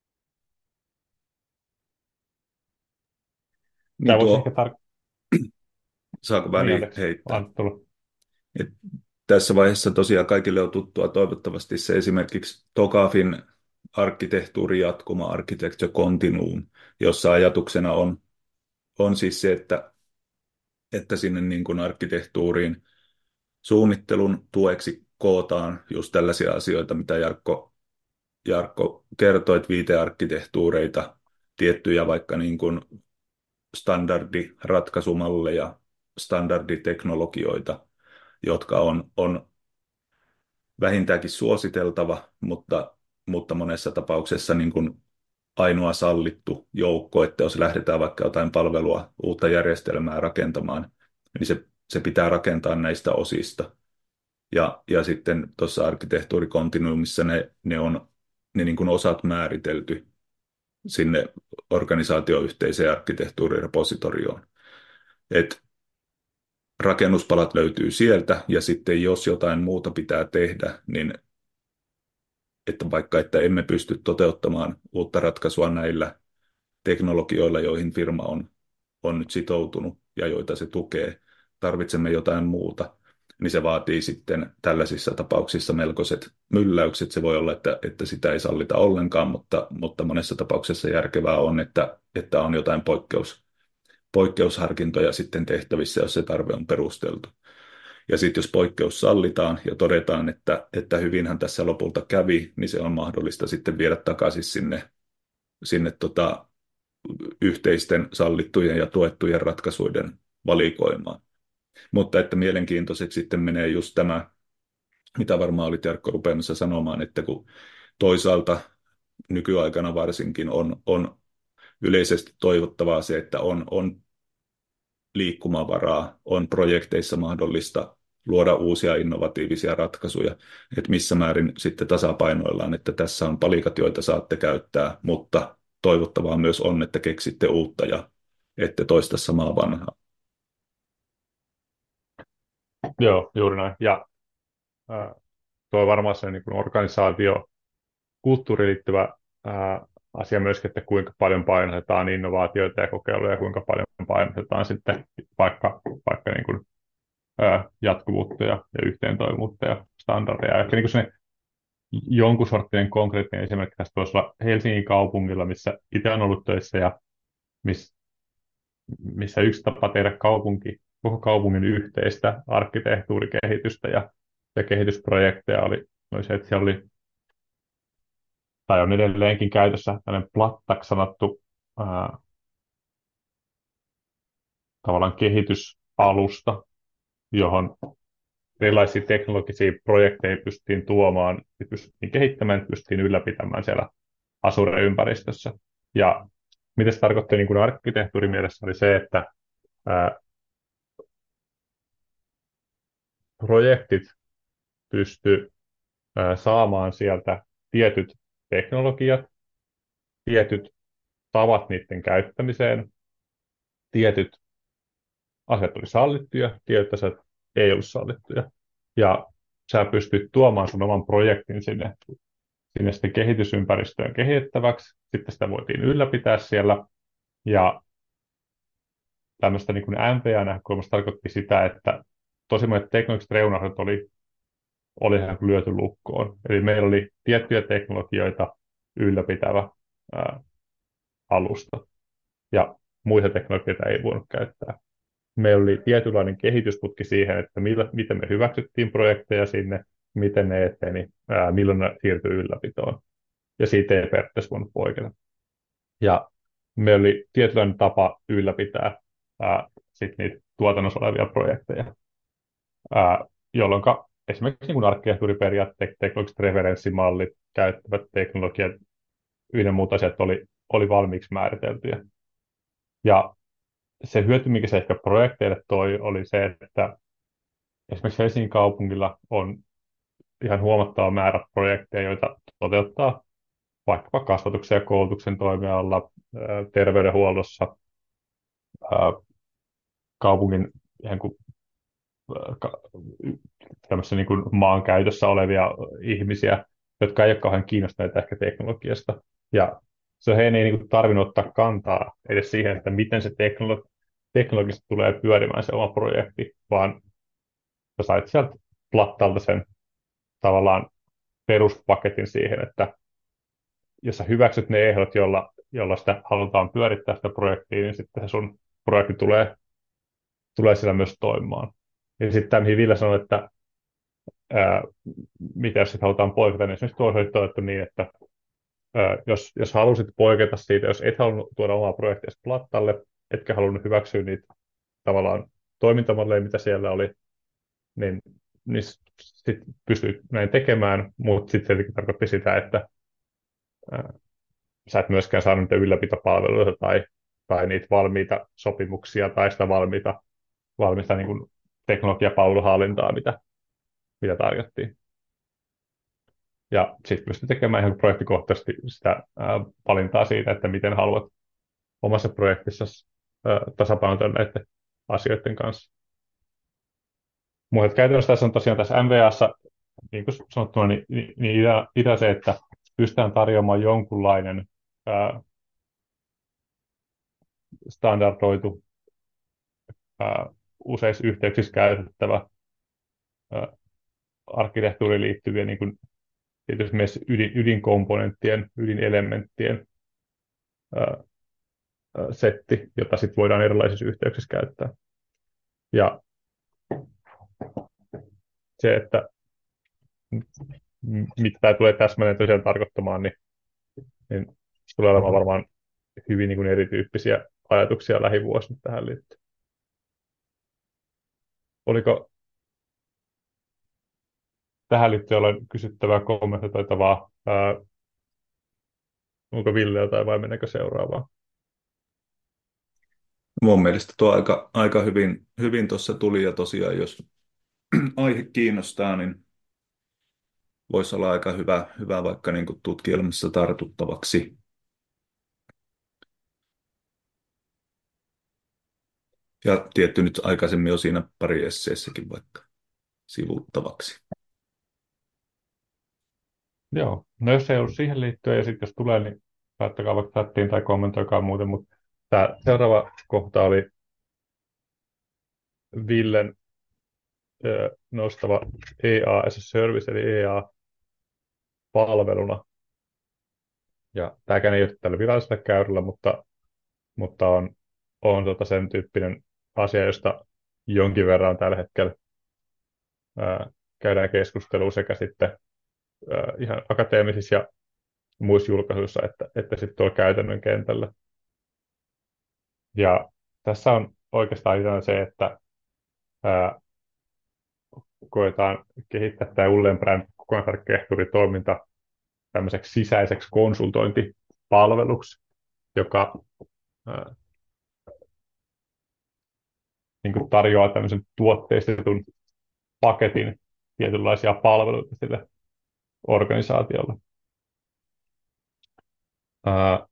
Niin Tämä voisi ehkä tuo, tarkoittaa, saako niin väliin anteeksi, heittää? anteeksi tullut. Et tässä vaiheessa tosiaan kaikille on tuttua toivottavasti se esimerkiksi TOGAFin arkkitehtuurijatkuma Architecture Continuum, jossa ajatuksena on, on siis se, että, että sinne niin kuin arkkitehtuuriin suunnittelun tueksi kootaan just tällaisia asioita, mitä Jarkko, Jarkko kertoi, että viitearkkitehtuureita, tiettyjä vaikka niin kuin standardiratkaisumalleja, standarditeknologioita, jotka on, on vähintäänkin suositeltava, mutta, mutta monessa tapauksessa niin kuin ainoa sallittu joukko, että jos lähdetään vaikka jotain palvelua, uutta järjestelmää rakentamaan, niin se, se pitää rakentaa näistä osista. Ja, ja sitten tuossa arkkitehtuurikontinuumissa ne, ne on ne niin kuin osat määritelty sinne organisaatioyhteiseen arkkitehtuurirepositorioon. Et rakennuspalat löytyy sieltä, ja sitten jos jotain muuta pitää tehdä, niin että vaikka että emme pysty toteuttamaan uutta ratkaisua näillä teknologioilla, joihin firma on, on nyt sitoutunut ja joita se tukee, tarvitsemme jotain muuta, niin se vaatii sitten tällaisissa tapauksissa melkoiset mylläykset. Se voi olla, että, että sitä ei sallita ollenkaan, mutta, mutta monessa tapauksessa järkevää on, että, että on jotain poikkeus, poikkeusharkintoja sitten tehtävissä, jos se tarve on perusteltu. Ja sitten jos poikkeus sallitaan ja todetaan, että, että hyvinhän tässä lopulta kävi, niin se on mahdollista sitten viedä takaisin sinne, sinne tota, yhteisten sallittujen ja tuettujen ratkaisuiden valikoimaan. Mutta että mielenkiintoiseksi sitten menee just tämä, mitä varmaan olit Jarkko rupeamassa sanomaan, että kun toisaalta nykyaikana varsinkin on, on yleisesti toivottavaa se, että on, on liikkumavaraa, on projekteissa mahdollista luoda uusia innovatiivisia ratkaisuja, että missä määrin sitten tasapainoillaan, että tässä on palikat, joita saatte käyttää, mutta toivottavaa myös on, että keksitte uutta ja ette toista samaa vanhaa. Joo, juuri näin. Ja ää, tuo on varmaan se niin kuin organisaatio, kulttuuriin liittyvä ää, asia myöskin, että kuinka paljon painotetaan innovaatioita ja kokeiluja ja kuinka paljon painotetaan sitten vaikka, vaikka niin kuin, ää, jatkuvuutta ja, ja yhteentoimivuutta ja standardeja. Ehkä niin kuin se jonkun sorttinen konkreettinen esimerkki tästä voisi olla Helsingin kaupungilla, missä itse on ollut töissä ja miss, missä yksi tapa tehdä kaupunki, koko kaupungin yhteistä arkkitehtuurikehitystä ja, ja kehitysprojekteja oli, oli se, että siellä oli tai on edelleenkin käytössä tällainen plattaksi sanottu ää, tavallaan kehitysalusta, johon erilaisia teknologisia projekteja pystyttiin tuomaan, pystyttiin kehittämään, pystyttiin ylläpitämään siellä Azure-ympäristössä. Ja mitä se tarkoitti niin kuin arkkitehtuurimielessä oli se, että ää, projektit pysty ää, saamaan sieltä tietyt teknologiat, tietyt tavat niiden käyttämiseen, tietyt asiat oli sallittuja, tietyt asiat ei ollut sallittuja. Ja sä pystyt tuomaan sun oman projektin sinne, sinne sitten kehitysympäristöön kehitettäväksi. Sitten sitä voitiin ylläpitää siellä. Ja tämmöistä niin kuin M V A-näkökulmasta tarkoitti sitä, että tosi monet teknologiset reunaehdot oli, oli ihan lyöty lukkoon. Eli meillä oli tiettyjä teknologioita ylläpitävä ää, alusta. Ja muita teknologioita ei voinut käyttää. Meillä oli tietynlainen kehitysputki siihen, että millä, miten me hyväksyttiin projekteja sinne, miten ne eteni, ää, milloin ne siirtyi ylläpitoon. Ja siitä ei periaatteessa voinut poiketa. Ja meillä oli tietynlainen tapa ylläpitää ää, sit niitä tuotannossa olevia projekteja, ää, jolloin esimerkiksi niin kuin arkkitehtuuriperiaatteet, teknologiset referenssimallit, käyttävät teknologiat, yhden muut asiat oli, oli valmiiksi määriteltyjä. Ja se hyöty, mikä se ehkä projekteille toi, oli se, että esimerkiksi Helsingin kaupungilla on ihan huomattava määrä projekteja, joita toteuttaa vaikkapa kasvatuksen ja koulutuksen toimialalla, ää, terveydenhuollossa, ää, kaupungin ihan kuin, ää, ka- tämmöisessä niin kuin maankäytössä olevia ihmisiä, jotka ei ole kauhean kiinnostuneita ehkä teknologiasta. Ja se heidän ei niin kuin tarvinnut ottaa kantaa edes siihen, että miten se teknolo- teknologisesti tulee pyörimään se oma projekti, vaan sä sait sieltä plattalta sen tavallaan peruspaketin siihen, että jos sä hyväksyt ne ehdot, jolla, jolla sitä halutaan pyörittää sitä projektia, niin sitten se sun projekti tulee, tulee siellä myös toimimaan. Ja sitten tämä, mihin Ville sanoi, että ää, mitä jos sitten halutaan poiketa, niin esimerkiksi tuossa oli todettu niin, että ää, jos, jos halusit poiketa siitä, jos et halunnut tuoda omaa projektia plattalle, etkä halunnut hyväksyä niitä tavallaan toimintamalleja, mitä siellä oli, niin, niin sitten pystyt näin tekemään, mutta sitten tietenkin tarkoitti sitä, että ää, sä et myöskään saanut niitä ylläpitopalveluita tai, tai niitä valmiita sopimuksia tai sitä valmiita, valmiita niin kuin teknologiapalveluhallintaa, mitä, mitä tarjottiin. Ja sitten pystyt tekemään ihan projektikohtaisesti sitä ää, valintaa siitä, että miten haluat omassa projektissa tasapainottaa näiden asioiden kanssa. Mutta käytännössä tässä on tosiaan tässä M V A:ssa, niin kuin sanottuna, niin, niin, niin idea, idea se, että pystytään tarjoamaan jonkunlainen ää, standardoitu, ää, useissa yhteyksissä käytettävä ää, arkkitehtuuriin liittyviä niin kuin, tietysti myös ydin, ydinkomponenttien, ydinelementtien ää, ää, setti, jota sitten voidaan erilaisissa yhteyksissä käyttää. Ja se, että m- mitä tämä tulee täsmälleen tosiaan tarkoittamaan, niin, niin tulee olemaan varmaan hyvin niin kuin erityyppisiä ajatuksia lähivuosina tähän liittyen. Oliko tähän liittyen olen kysyttävää, kommentoitavaa? Ää, onko Ville jotain vai mennäänkö seuraavaan? Mun mielestä tuo aika, aika hyvin, hyvin tuossa tuli, ja tosiaan jos aihe kiinnostaa, niin voisi olla aika hyvä, hyvä vaikka niin kuin tutkielmassa tartuttavaksi. Ja tietty nyt aikaisemmin jo siinä pari esseessäkin vaikka sivuuttavaksi. Joo, no jos ei ollut siihen liittyen, ja sitten jos tulee, niin laittakaa vaikka chattiin tai kommentoikaa muuten, mutta tämä seuraava kohta oli Villen ö, nostava E A as a service, eli E A-palveluna. Ja tämäkään ei ole tällä virallisella käyrällä, mutta, mutta on, on tota sen tyyppinen asia, josta jonkin verran tällä hetkellä ää, käydään keskustelua sekä sitten ää, ihan akateemisissa ja muissa julkaisuissa, että, että sitten tuolla käytännön kentällä. Ja tässä on oikeastaan ihan se, että ää, koetaan kehittää tämä Ulleen brändi kokonaisarkkitehtuuritoiminta tämmöiseksi sisäiseksi konsultointipalveluksi, joka ää, niin kuin tarjoaa tämmöisen tuotteistetun paketin tietynlaisia palveluita sille organisaatiolle. Ää,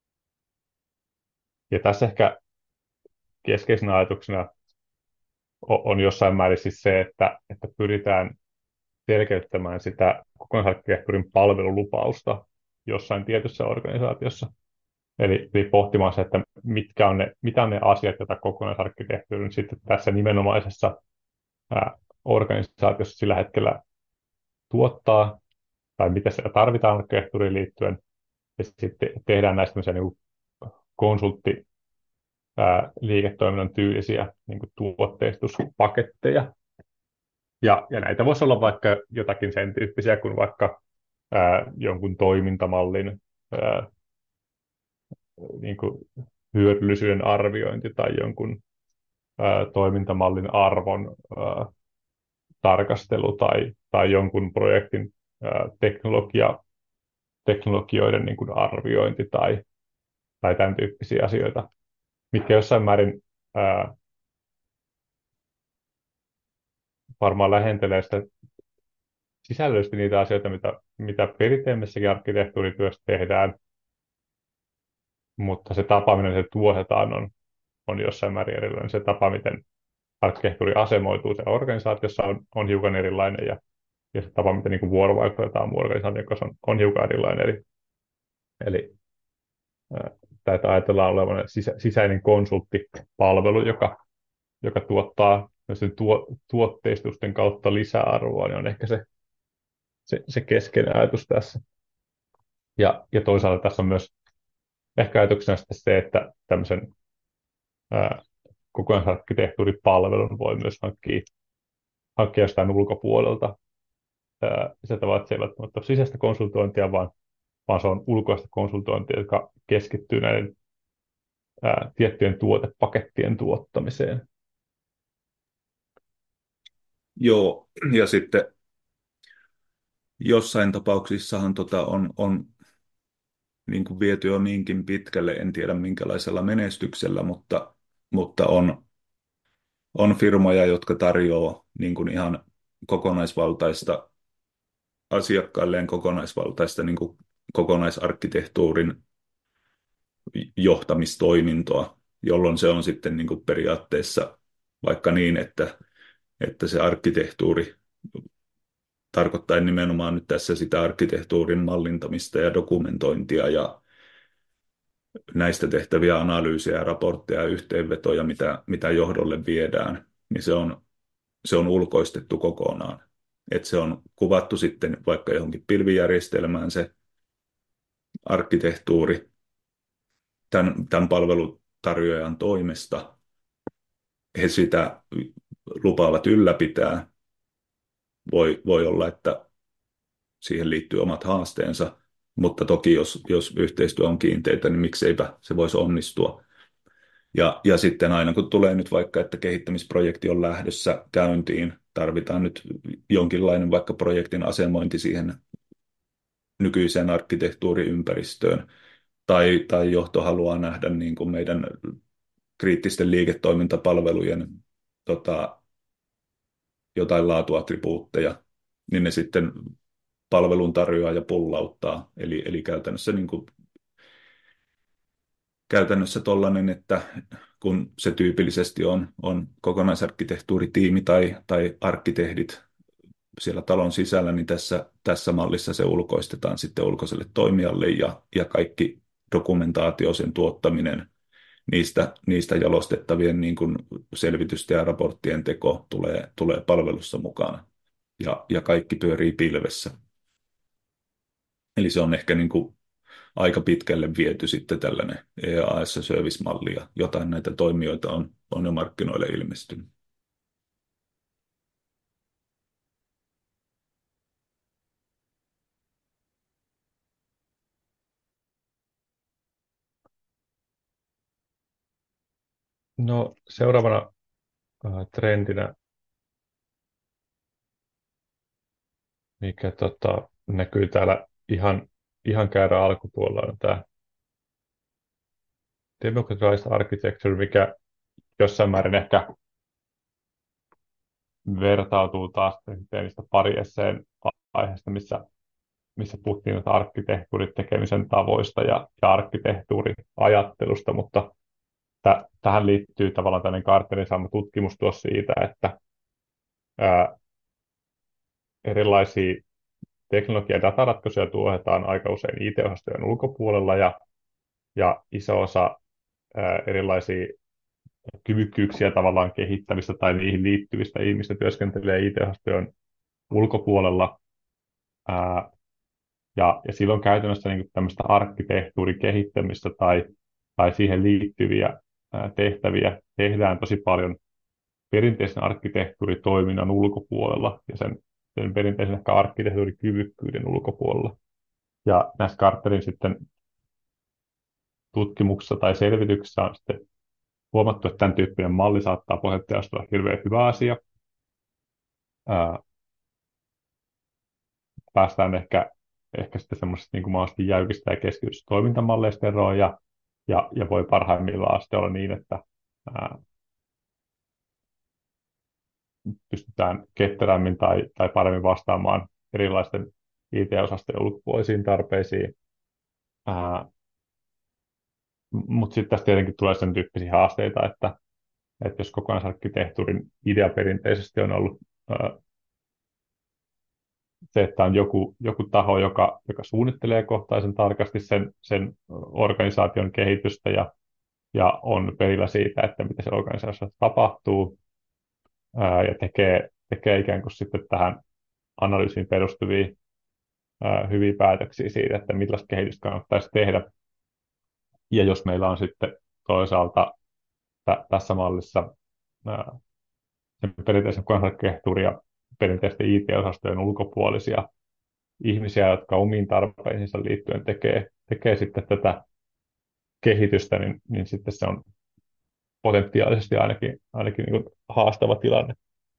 ja tässä ehkä keskeisenä ajatuksena on jossain määrin siis se, että, että pyritään selkeyttämään sitä kokonaisarkkitehtuurin palvelulupausta jossain tietyssä organisaatiossa. Eli, eli pohtimaan se, että mitkä on ne, mitä on ne asiat, joita kokonaisarkkitehtuurin sitten tässä nimenomaisessa ää, organisaatiossa sillä hetkellä tuottaa, tai mitä siellä tarvitaan arkkitehtuuriin liittyen, ja sitten tehdään näistä niin konsultti ää, liiketoiminnan tyylisiä niin kuin tuotteistuspaketteja. Ja, ja näitä voisi olla vaikka jotakin sen tyyppisiä kuin vaikka ää, jonkun toimintamallin ää, niin kuin hyödyllisyyden arviointi tai jonkun ää, toimintamallin arvon ää, tarkastelu tai, tai jonkun projektin ää, teknologia, teknologioiden niin kuin arviointi tai, tai tämän tyyppisiä asioita, mitkä jossain määrin ää, varmaan lähentelee sitä sisällöllisesti niitä asioita, mitä, mitä perinteisessäkin arkkitehtuurityössä tehdään, mutta se tapa, miten se tuotetaan, on, on jossain määrin erilainen. Se tapa, miten arkkitehtuuri asemoituu se organisaatiossa on, on hiukan erilainen, ja, ja se tapa, miten niin vuorovaikutetaan organisaation kanssa on, on hiukan erilainen. Eli, eli ää, tätä ajatellaan olevan sisä, sisäinen konsulttipalvelu, joka, joka tuottaa tuo, tuotteistusten kautta lisäarvoa, niin on ehkä se, se, se keskeinen ajatus tässä. Ja, ja toisaalta tässä on myös ehkä ajatuksena se, että tämmöisen ää, kokonaisarkkitehtuuripalvelun voi myös hankkia, hankkia jostain ulkopuolelta. Ää, se tavalla, että se ei välttämättä ole sisäistä konsultointia, vaan, vaan se on ulkoista konsultointia, joka keskittyy näiden ää, tiettyjen tuotepakettien tuottamiseen. Joo, ja sitten jossain tapauksissahan tota on, on niin kuin viety jo niinkin pitkälle, en tiedä minkälaisella menestyksellä, mutta, mutta on, on firmoja, jotka tarjoaa niin kuin ihan kokonaisvaltaista asiakkailleen kokonaisvaltaista niin kuin kokonaisarkkitehtuurin johtamistoimintoa, jolloin se on sitten niin kuin periaatteessa vaikka niin, että, että se arkkitehtuuri tarkoittaa nimenomaan nyt tässä sitä arkkitehtuurin mallintamista ja dokumentointia ja näistä tehtäviä analyysejä, raportteja ja yhteenvetoja, mitä, mitä johdolle viedään, niin se on, se on ulkoistettu kokonaan. Että se on kuvattu sitten vaikka johonkin pilvijärjestelmään se arkkitehtuuri tämän, tämän palvelutarjoajan toimesta. He sitä lupaavat ylläpitää. Voi, voi olla, että siihen liittyy omat haasteensa, mutta toki jos, jos yhteistyö on kiinteitä, niin mikseipä se voisi onnistua. Ja, ja sitten aina kun tulee nyt vaikka, että kehittämisprojekti on lähdössä käyntiin, tarvitaan nyt jonkinlainen vaikka projektin asemointi siihen nykyiseen arkkitehtuuriympäristöön, tai, tai johto haluaa nähdä niin kuin meidän kriittisten liiketoimintapalvelujen tota, jotain laatuattribuutteja, niin ne sitten palveluntarjoaja pullauttaa. Eli, eli käytännössä, niin kuin, käytännössä tollainen, että kun se tyypillisesti on, on kokonaisarkkitehtuuritiimi tai, tai arkkitehdit siellä talon sisällä, niin tässä, tässä mallissa se ulkoistetaan sitten ulkoiselle toimijalle ja, ja kaikki dokumentaatio, sen tuottaminen, niistä, niistä jalostettavien niin kuin selvitysten ja raporttien teko tulee, tulee palvelussa mukana ja, ja kaikki pyörii pilvessä. Eli se on ehkä niin kuin aika pitkälle viety sitten tällainen E A S-service-malli ja jotain näitä toimijoita on, on jo markkinoille ilmestynyt. No seuraavana äh, trendinä, mikä tota, näkyy täällä ihan, ihan käyrä alkupuolella, on tämä democratized architecture, mikä jossain määrin ehkä vertautuu taas niistä pari esseen aiheesta, missä, missä puhuttiin noita arkkitehtuurin tekemisen tavoista ja, ja arkkitehtuuriajattelusta, mutta t- tähän liittyy tavallaan tällainen Gartnerin saama tutkimus tuossa siitä, että ää, erilaisia teknologia- ja dataratkaisuja tuotetaan aika usein I T-osastojen ulkopuolella ja, ja iso osa ää, erilaisia kyvykkyyksiä tavallaan kehittämistä tai niihin liittyvistä ihmistä työskentelee I T-osastojen ulkopuolella. Ää, ja, ja silloin käytännössä niin tämmöistä arkkitehtuurikehittämistä tai, tai siihen liittyviä ää, tehtäviä tehdään tosi paljon perinteisen arkkitehtuuritoiminnan ulkopuolella ja sen, sen perinteisen ehkä arkkitehtuurikyvykkyyden ulkopuolella. Ja näissä Gartnerin sitten tutkimuksessa tai selvityksessä on sitten huomattu, että tämän tyyppinen malli saattaa potentiaalisesti olla hirveän hyvä asia. Ää, päästään ehkä, ehkä sitten semmoisesta niin kuin mahdollisesti jäykistä ja keskitystä toimintamalleista eroon, ja, ja, ja voi parhaimmillaan sitten olla niin, että ää, pystytään ketterämmin tai, tai paremmin vastaamaan erilaisten I T-osastojen ulkopuolisiin tarpeisiin. Mutta sitten tässä tietenkin tulee sen tyyppisiä haasteita, että, että jos kokonaisarkkitehtuurin idea perinteisesti on ollut ää, se, että on joku, joku taho, joka, joka suunnittelee kohtaisen tarkasti sen, sen organisaation kehitystä ja, ja on perillä siitä, että mitä se organisaatiossa tapahtuu, ää, ja tekee, tekee ikään kuin sitten tähän analyysiin perustuvia ää, hyviä päätöksiä siitä, että millaista kehitystä kannattaisi tehdä. Ja jos meillä on sitten toisaalta tä, tässä mallissa ää, sen perinteisen kokonaisarkkitehtuurin ja perinteisten I T-osastojen ulkopuolisia ihmisiä, jotka omiin tarpeisiinsa liittyen tekee, tekee sitten tätä kehitystä, niin, niin sitten se on potentiaalisesti ainakin, ainakin niin kuin haastava tilanne.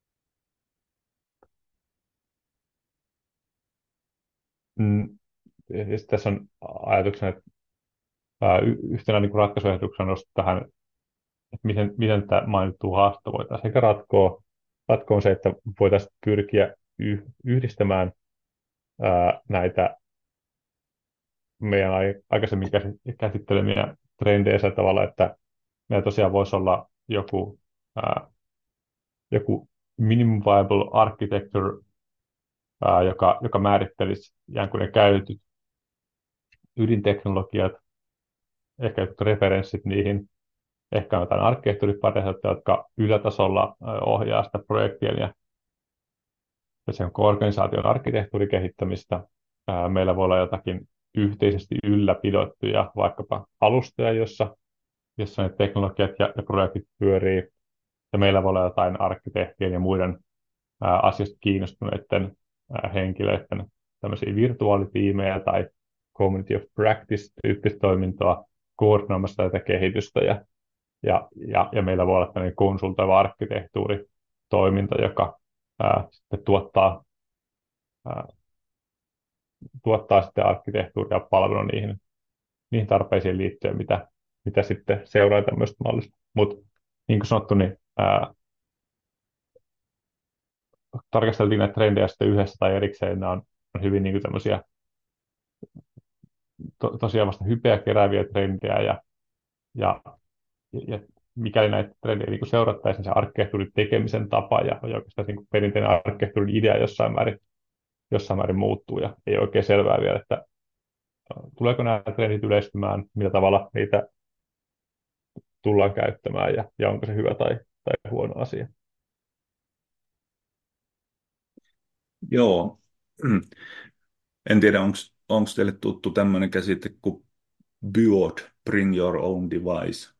Mm. Ja siis tässä on ajatuksena, että ää, y- yhtenä niin kuin ratkaisuehdotuksena nostaa tähän, että miten, miten tämä mainittu haaste voitaisiin sekä ratkoa, ratkoa se, että voitaisiin pyrkiä y- yhdistämään ää, näitä meidän ai- aikaisemmin käsi- käsittelemiä trendejä sillä tavalla, että meillä tosiaan voisi olla joku, ää, joku minimum viable architecture, ää, joka, joka määrittelisi ikään kuin ne käytetyt ydinteknologiat, ehkä jotkut referenssit niihin, ehkä on jotain arkkitehtuuripareita, jotka ylätasolla ää, ohjaa sitä projektien ja, ja sen organisaation arkkitehtuurikehittämistä. Ää, meillä voi olla jotakin yhteisesti ylläpidottuja, vaikkapa alustoja, jossa jossa ne teknologiat ja, ja projektit pyörii, ja meillä voi olla jotain arkkitehtien ja muiden ää, asiasta kiinnostuneiden ää, henkilöiden tämmöisiä virtuaalitiimejä tai community of practice-tyyppistä toimintoa koordinoimassa tätä kehitystä, ja, ja, ja, ja meillä voi olla tämmöinen konsultoiva arkkitehtuuritoiminta, joka ää, sitten tuottaa, ää, tuottaa sitten arkkitehtuuria palvelua niihin, niihin tarpeisiin liittyen, mitä, mitä sitten seuraa tämmöistä mallista. Mutta niin kuin sanottu, niin ää, tarkasteltiin näitä trendejä sitten yhdessä tai erikseen. Nämä on, on hyvin niin kuin tämmöisiä to, tosiaan vasta hypeä kerääviä trendejä, ja, ja, ja mikäli näitä trendejä niin kuin seurattaisiin, se arkkitehtuurin tekemisen tapa ja oikeastaan niin kuin perinteinen arkkitehtuurin idea jossain määrin, jossain määrin muuttuu, ja ei oikein selvää vielä, että tuleeko nämä trendit yleistymään, millä tavalla niitä tullaan käyttämään, ja, ja onko se hyvä tai, tai huono asia. Joo. En tiedä, onko teille tuttu tämmöinen käsite kuin B Y O D, Bring Your Own Device.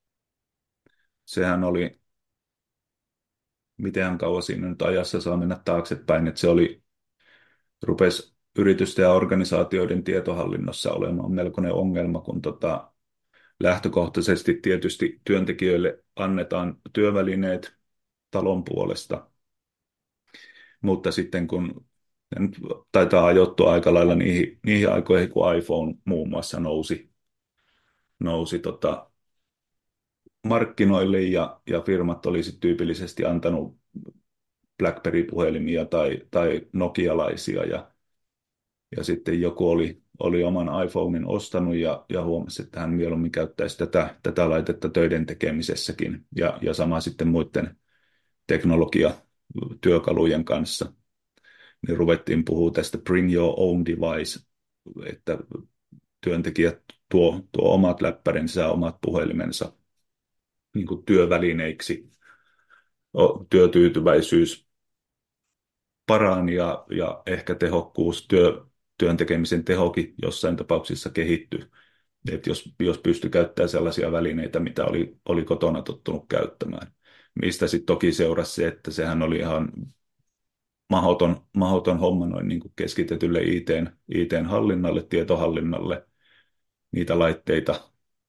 Sehän oli, miten kauan siinä nyt ajassa saa mennä taaksepäin, että se oli, rupesi yritysten ja organisaatioiden tietohallinnossa olemaan melkoinen ongelma, kun tota, lähtökohtaisesti tietysti työntekijöille annetaan työvälineet talon puolesta, mutta sitten kun nyt taitaa ajoittua aika lailla niihin, niihin aikoihin, kun iPhone muun muassa nousi, nousi tota, markkinoille, ja, ja firmat olisi tyypillisesti antanut BlackBerry-puhelimia tai, tai nokialaisia, ja, ja sitten joku oli, oli oman iPhonein ostanut ja, ja huomasi, että hän mieluummin käyttäisi tätä, tätä laitetta töiden tekemisessäkin, ja, ja sama sitten muiden teknologiatyökalujen kanssa. Niin ruvettiin puhua tästä bring your own device, että työntekijät tuo, tuo omat läppärinsä ja omat puhelimensa niin kuin työvälineiksi. Työtyytyväisyys parani, ja, ja ehkä tehokkuus, työ, työn tekemisen tehokin jossain tapauksissa kehittyi. Et jos, jos pystyi käyttämään sellaisia välineitä, mitä oli, oli kotona tottunut käyttämään. Mistä sitten toki seurasi se, että sehän oli ihan mahdoton, mahdoton homma noin niin kuin keskitetylle I T:n, I T:n hallinnalle, tietohallinnalle, niitä laitteita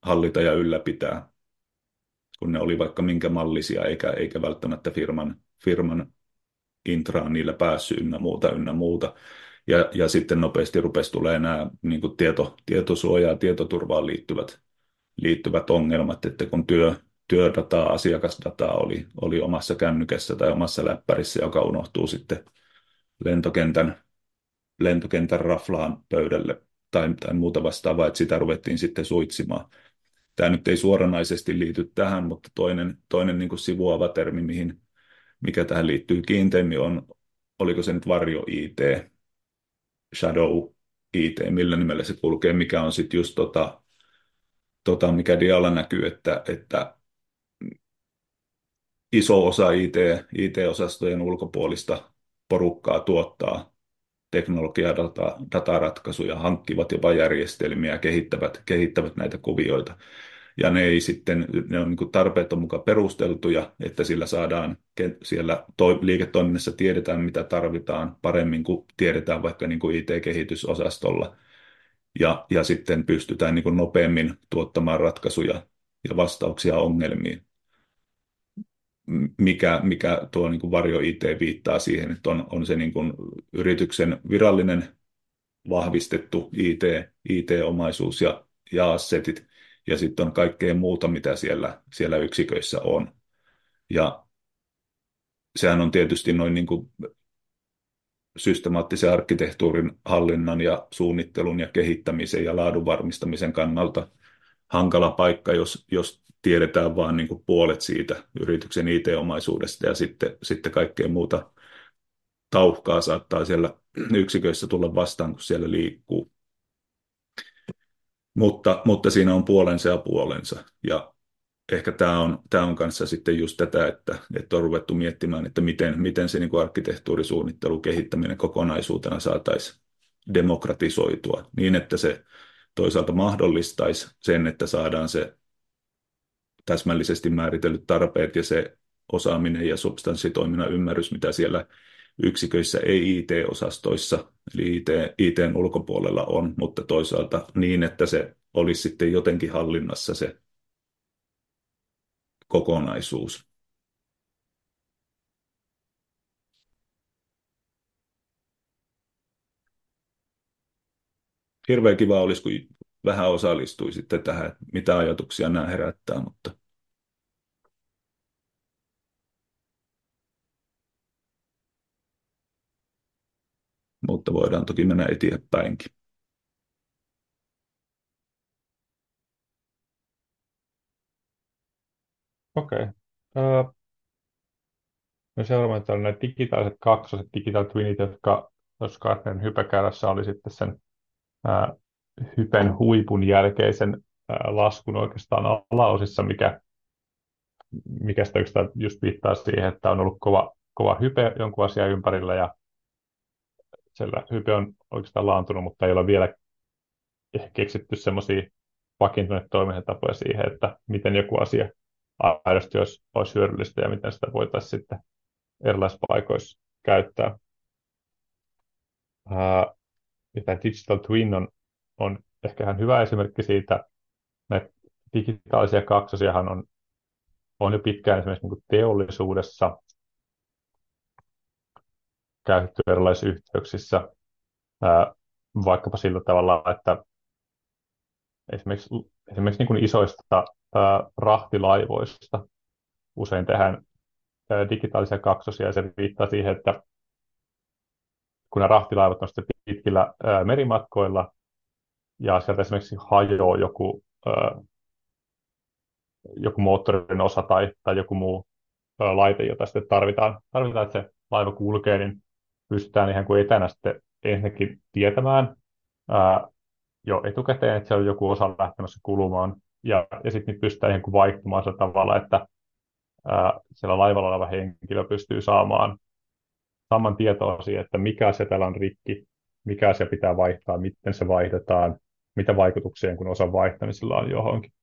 hallita ja ylläpitää, kun ne oli vaikka minkä mallisia, eikä, eikä välttämättä firman, firman intraan niillä päässyt ynnä muuta, ynnä muuta. Ja, ja sitten nopeasti rupesi tulee nämä niin kuin tieto, tietosuojaa, tietoturvaan liittyvät, liittyvät ongelmat, että kun työ, työdataa, asiakasdataa oli, oli omassa kännykässä tai omassa läppärissä, joka unohtuu sitten lentokentän, lentokentän raflaan pöydälle tai, tai muuta vastaavaa, että sitä ruvettiin sitten suitsimaan. Tämä nyt ei suoranaisesti liity tähän, mutta toinen, toinen niin kuin sivuava termi, mihin, mikä tähän liittyy kiinteämmin, on, oliko se nyt varjo-I T, shadow-I T, millä nimellä se kulkee, mikä on sitten just tota, tota, mikä dialla näkyy, että, että iso osa I T, I T-osastojen ulkopuolista porukkaa tuottaa teknologiaa, data, dataratkaisuja, hankkivat jopa järjestelmiä, kehittävät, kehittävät näitä kuvioita. Ja ne ei sitten, ne on niin kuin tarpeet on mukaan perusteltuja, että sillä saadaan, siellä to, liiketoiminnassa tiedetään, mitä tarvitaan paremmin kuin tiedetään vaikka niin kuin I T-kehitysosastolla. Ja, ja sitten pystytään niin kuin nopeammin tuottamaan ratkaisuja ja vastauksia ongelmiin. Mikä, mikä tuo niin kuin varjo-I T viittaa siihen, että on, on se niin kuin yrityksen virallinen vahvistettu I T, I T-omaisuus ja, ja assetit, ja sitten on kaikkea muuta, mitä siellä, siellä yksiköissä on. Ja sehän on tietysti noin niin kuin systemaattisen arkkitehtuurin hallinnan ja suunnittelun ja kehittämisen ja laadun varmistamisen kannalta hankala paikka, jos, jos tiedetään vain niin kuin puolet siitä yrityksen I T-omaisuudesta ja sitten, sitten kaikkea muuta tauhkaa saattaa siellä yksiköissä tulla vastaan, kun siellä liikkuu. Mutta, mutta siinä on puolensa ja puolensa. Ja ehkä tämä on, tämä on kanssa sitten just tätä, että, että on ruvettu miettimään, että miten, miten se niin kuin arkkitehtuurisuunnittelu, kehittäminen kokonaisuutena saataisiin demokratisoitua niin, että se toisaalta mahdollistaisi sen, että saadaan se täsmällisesti määritellyt tarpeet ja se osaaminen ja substanssitoiminnan ymmärrys, mitä siellä yksiköissä ei I T-osastoissa, eli I T, I T:n ulkopuolella on, mutta toisaalta niin, että se olisi sitten jotenkin hallinnassa se kokonaisuus. Hirveän kiva olisi, kun vähän osallistuisitte tähän, mitä ajatuksia nämä herättää, mutta mutta voidaan toki mennä eteenpäinkin. Okei. Okay. No seuraavana täällä nämä digitaaliset kaksoset, digital twinit, jotka tuossa Gartnerin hypekäärässä oli sitten sen ää, hypen huipun jälkeisen ää, laskun oikeastaan alaosissa, mikä, mikä sitä oikeastaan just viittaa siihen, että on ollut kova, kova hype jonkun asian ympärillä ja siellä hype on oikeastaan laantunut, mutta ei ole vielä keksitty semmoisia vakiintuneita toimintatapoja siihen, että miten joku asia aidosti olisi, olisi hyödyllistä ja miten sitä voitaisiin sitten erilaisissa paikoissa käyttää. Ää, ja tämä Digital Twin on, on ehkä ihan hyvä esimerkki siitä. Näitä digitaalisia kaksosiahan on, on jo pitkään esimerkiksi niin kuin teollisuudessa käytetty erilaisissa yhteyksissä, ää, vaikkapa sillä tavalla, että esimerkiksi, esimerkiksi niin kuin isoista ää, rahtilaivoista usein tehdään ää, digitaalisia kaksosia, ja se viittaa siihen, että kun nämä rahtilaivat on sitten pitkillä ää, merimatkoilla, ja sieltä esimerkiksi hajoaa joku, ää, joku moottorin osa tai, tai joku muu ää, laite, jota sitten tarvitaan, tarvitaan, että se laiva kulkee, niin pystytään ihan kuin etänä sitten ensinnäkin tietämään ää, jo etukäteen, että siellä on joku osa lähtemässä kulumaan, ja, ja sitten niitä pystytään ihan kuin vaihtumaan sillä tavalla, että ää, siellä laivalla oleva henkilö pystyy saamaan saman tietoa siihen, että mikä asia täällä on rikki, mikä asia pitää vaihtaa, miten se vaihdetaan, mitä vaikutuksia kun osan vaihtamisella on johonkin.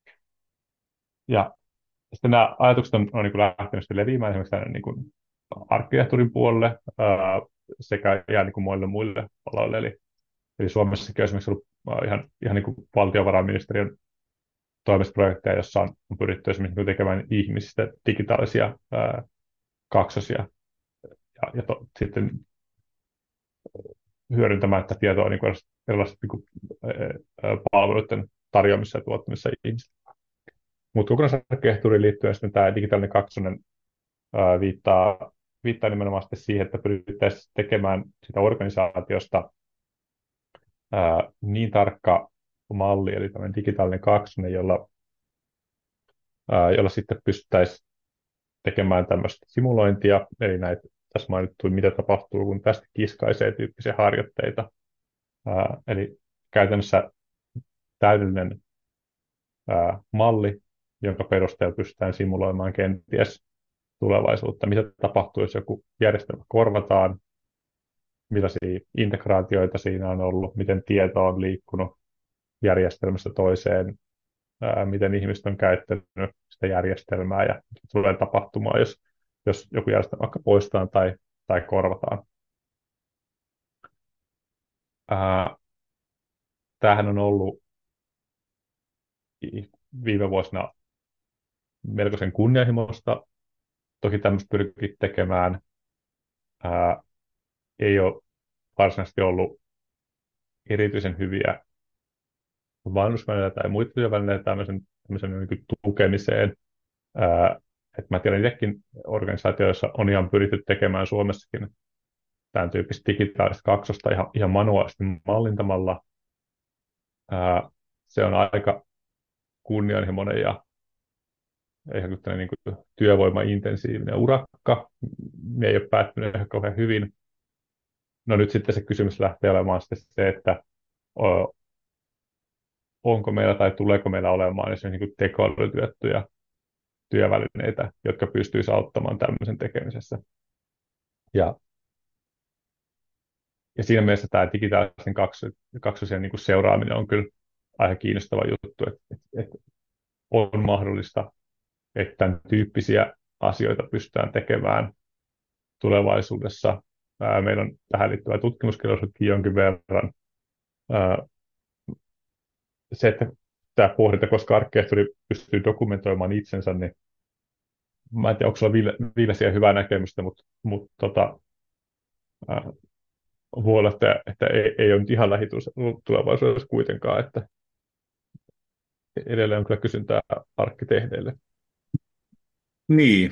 Ja sitten nämä ajatukset on, on niin kuin lähtenyt leviämään esimerkiksi tänne niin kuin arkkitehtuurin puolelle ää, sekä ihan niin kuin muille muille aloille. Eli, eli Suomessakin on esimerkiksi ollut ää, ihan, ihan niin kuin valtiovarainministeriön toimesta jossa on, on pyritty esimerkiksi niin kuin tekemään ihmisistä digitaalisia ää, kaksosia ja, ja to, sitten hyödyntämään tätä tietoa niin kuin erilaisten niin kuin, ää, palveluiden tarjoamissa ja tuottamissa ihmisille. Mutta kokonaisarkkitehtuuriin liittyen sitten tämä digitaalinen kaksonen ää, viittaa, viittaa nimenomaan sitten siihen, että pyrittäisiin tekemään sitä organisaatiosta ää, niin tarkka malli, eli tämmöinen digitaalinen kaksonen, jolla, ää, jolla sitten pystyttäisiin tekemään tämmöistä simulointia, eli näitä tässä mainittu, mitä tapahtuu, kun tästä kiskaisee tyyppisiä harjoitteita. Ää, eli käytännössä täydellinen ää, malli, jonka perusteella pystytään simuloimaan kenties tulevaisuutta, mitä tapahtuu, jos joku järjestelmä korvataan, millaisia integraatioita siinä on ollut, miten tieto on liikkunut järjestelmästä toiseen, ää, miten ihmiset on käyttänyt sitä järjestelmää ja mitä tulee tapahtumaan, jos, jos joku järjestelmä vaikka poistetaan tai, tai korvataan. Ää, tämähän on ollut viime vuosina melkoisen kunnianhimoista. Toki tämmöistä pyrkii tekemään. Ää, ei ole varsinaisesti ollut erityisen hyviä valmennusvälineitä tai muita työvälineitä tämmöisen, tämmöisen niin kuin tukemiseen. Ää, et mä tiedän itsekin organisaatioissa on ihan pyritty tekemään Suomessakin tämän tyyppistä digitaalista kaksosta ihan, ihan manuaalisesti mallintamalla. Ää, se on aika kunnianhimoinen ja ihan niin kuin työvoimaintensiivinen urakka. Ne ei ole päättynyt ihan kauhean hyvin. No nyt sitten se kysymys lähtee olemaan sitten se, että o, onko meillä tai tuleeko meillä olemaan esimerkiksi niin tekoälytyöttyjä työvälineitä, jotka pystyisivät auttamaan tämmöisen tekemisessä. Ja, ja siinä mielessä tämä digitaalisen kaksosien niin kuin seuraaminen on kyllä aika kiinnostava juttu, että, että, että on mahdollista, että tämän tyyppisiä asioita pystytään tekemään tulevaisuudessa. Ää, meillä on tähän liittyvää tutkimuskirjallisuuttakin jonkin verran. Ää, se, että tämä pohdinta, koska arkkitehtuuri pystyy dokumentoimaan itsensä, niin mä en tiedä, onko sulla viimeisiä hyvää näkemystä, mutta, mutta tota, ää, voi olla, että, että ei, ei ole nyt ihan lähitulevaisuudessa kuitenkaan, että edelleen on kyllä kysyntää arkkitehdeille. Niin.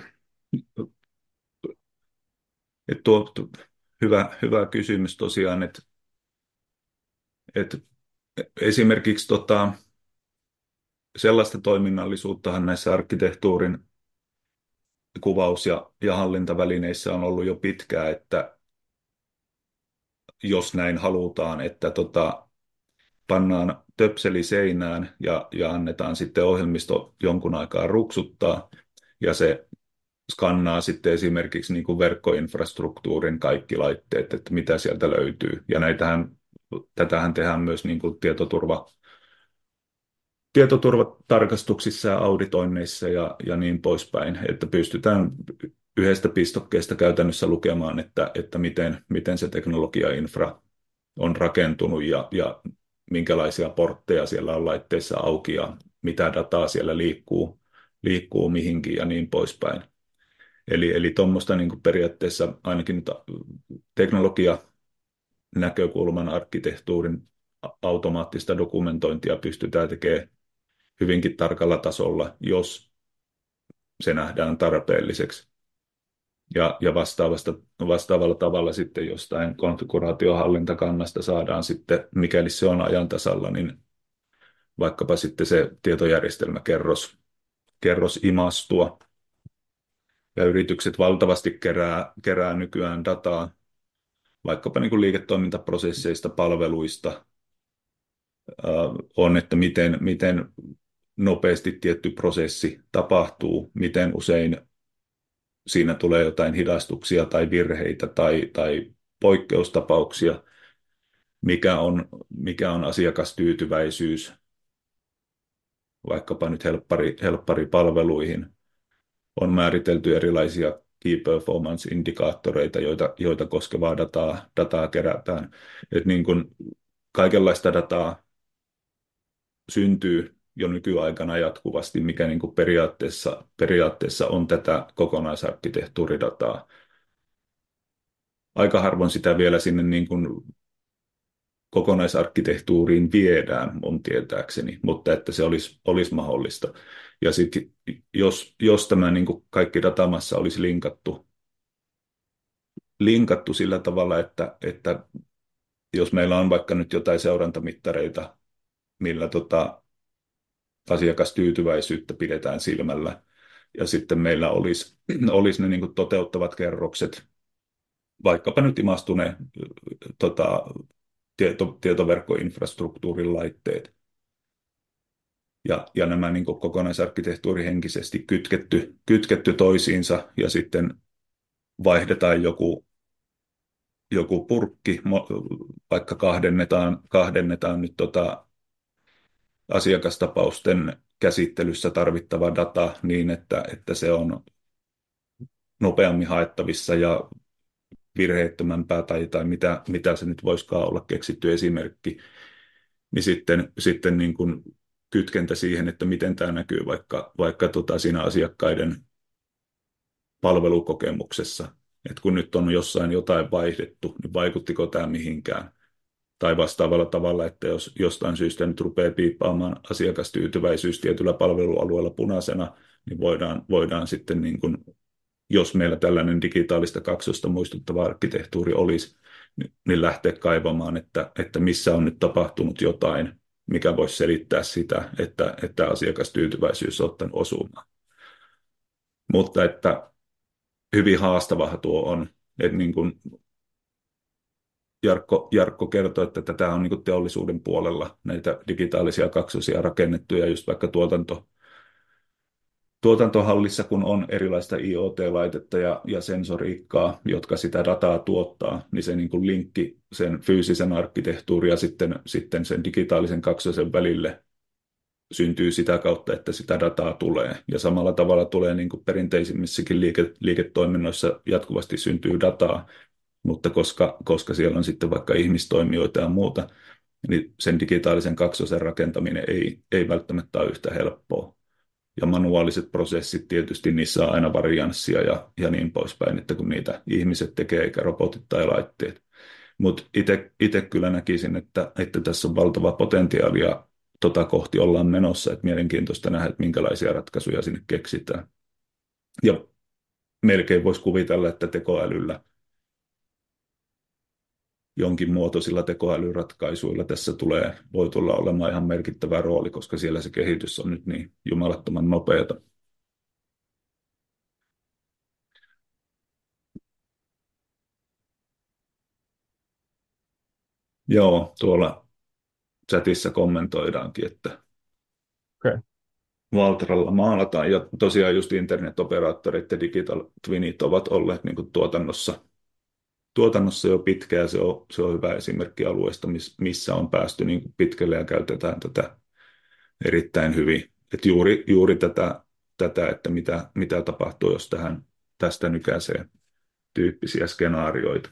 Et tuo, tuo, hyvä, hyvä kysymys tosiaan, että, että esimerkiksi tota, sellaista toiminnallisuuttahan näissä arkkitehtuurin kuvaus- ja, ja hallintavälineissä on ollut jo pitkään, että jos näin halutaan, että tota, pannaan töpseli seinään ja, ja annetaan sitten ohjelmisto jonkun aikaa ruksuttaa, ja se skannaa sitten esimerkiksi niin kuin verkkoinfrastruktuurin kaikki laitteet, että mitä sieltä löytyy. Ja näitähän, tätähän tehdään myös niin kuin tietoturva, tietoturvatarkastuksissa ja auditoinneissa ja, ja niin poispäin, että pystytään yhdestä pistokkeesta käytännössä lukemaan, että, että miten, miten se teknologiainfra on rakentunut ja, ja minkälaisia portteja siellä on laitteissa auki ja mitä dataa siellä liikkuu, liikkuu mihinkin ja niin poispäin. Eli, eli tuommoista niin kuin periaatteessa ainakin nyt teknologia näkökulman arkkitehtuurin automaattista dokumentointia pystytään tekemään hyvinkin tarkalla tasolla, jos se nähdään tarpeelliseksi. Ja, ja vastaavasta, vastaavalla tavalla sitten jostain konfiguraatiohallintakannasta saadaan sitten, mikäli se on ajan tasalla, niin vaikkapa sitten se tietojärjestelmäkerros kerros imastua. Ja yritykset valtavasti kerää, kerää nykyään dataa, vaikkapa niin kuin liiketoimintaprosesseista, palveluista, on, että miten, miten nopeasti tietty prosessi tapahtuu, miten usein siinä tulee jotain hidastuksia tai virheitä tai, tai poikkeustapauksia, mikä on, mikä on asiakastyytyväisyys, vaikkapa nyt helppari, helpparipalveluihin. On määritelty erilaisia key performance-indikaattoreita, joita, joita koskevaa dataa, dataa kerätään. Et niin kuin kaikenlaista dataa syntyy jo nykyaikana jatkuvasti, mikä niin kuin periaatteessa, periaatteessa on tätä kokonaisarkkitehtuuridataa. Aika harvoin sitä vielä sinne niin kuin kokonaisarkkitehtuuriin viedään, mun tietääkseni, mutta että se olisi, olisi mahdollista. Ja sitten jos, jos tämä niin kuin kaikki datamassa olisi linkattu, linkattu sillä tavalla, että, että jos meillä on vaikka nyt jotain seurantamittareita, millä tota asiakastyytyväisyyttä pidetään silmällä, ja sitten meillä olisi, olisi ne niin kuin toteuttavat kerrokset, vaikkapa nyt imastuneen tota, tieto, tietoverkkoinfrastruktuurin laitteet, ja, ja nämä niin kuin kokonaisarkkitehtuurihenkisesti kytketty, kytketty toisiinsa, ja sitten vaihdetaan joku, joku purkki, vaikka kahdennetaan, kahdennetaan nyt tota asiakastapausten käsittelyssä tarvittava data niin, että, että se on nopeammin haettavissa ja virheettömämpää tai, tai mitä, mitä se nyt voisikaan olla keksitty esimerkki, niin sitten, sitten niin kuin kytkentä siihen, että miten tämä näkyy vaikka, vaikka tota siinä asiakkaiden palvelukokemuksessa. Että kun nyt on jossain jotain vaihdettu, niin vaikuttiko tämä mihinkään? Tai vastaavalla tavalla, että jos jostain syystä nyt rupeaa piippaamaan asiakastyytyväisyys tietyllä palvelualueella punaisena, niin voidaan, voidaan sitten, niin kuin, jos meillä tällainen digitaalista kaksosta muistuttava arkkitehtuuri olisi, niin lähteä kaivamaan, että, että missä on nyt tapahtunut jotain, mikä voisi selittää sitä, että, että asiakastyytyväisyys on ottanut osumaan. Mutta että hyvin haastavahan tuo on, että niin kuin Jarkko, Jarkko kertoi, että tätä on niin kuin teollisuuden puolella näitä digitaalisia kaksosia rakennettu ja just vaikka tuotanto, tuotantohallissa, kun on erilaista I O T-laitetta ja, ja sensoriikkaa, jotka sitä dataa tuottaa, niin se niin kuin linkki sen fyysisen arkkitehtuurin ja sitten, sitten sen digitaalisen kaksosen välille syntyy sitä kautta, että sitä dataa tulee. Ja samalla tavalla tulee niin kuin perinteisimmissäkin liike, liiketoiminnoissa jatkuvasti syntyy dataa, mutta koska, koska siellä on sitten vaikka ihmistoimijoita ja muuta, niin sen digitaalisen kaksosen rakentaminen ei, ei välttämättä ole yhtä helppoa. Ja manuaaliset prosessit tietysti, niissä on aina varianssia ja, ja niin poispäin, että kun niitä ihmiset tekee eikä robotit tai laitteet. Mutta itse kyllä näkisin, että, että tässä on valtava potentiaali ja tota kohti ollaan menossa, että mielenkiintoista nähdä, että minkälaisia ratkaisuja sinne keksitään. Ja melkein voisi kuvitella, että tekoälyllä jonkin muotoisilla tekoälyratkaisuilla tässä tulee, voi tulla olemaan ihan merkittävä rooli, koska siellä se kehitys on nyt niin jumalattoman nopeata. Joo, tuolla chatissa kommentoidaankin, että Okay. Valtralla maalataan, ja tosiaan just internetoperaattorit ja digital twinit ovat olleet niin kuin tuotannossa, tuotannossa jo pitkään. Se on, se on hyvä esimerkki alueesta, missä on päästy niin kuin pitkälle ja käytetään tätä erittäin hyvin. Et juuri, juuri tätä, tätä, että mitä, mitä tapahtuu, jos tähän, tästä nykäisee tyyppisiä skenaarioita.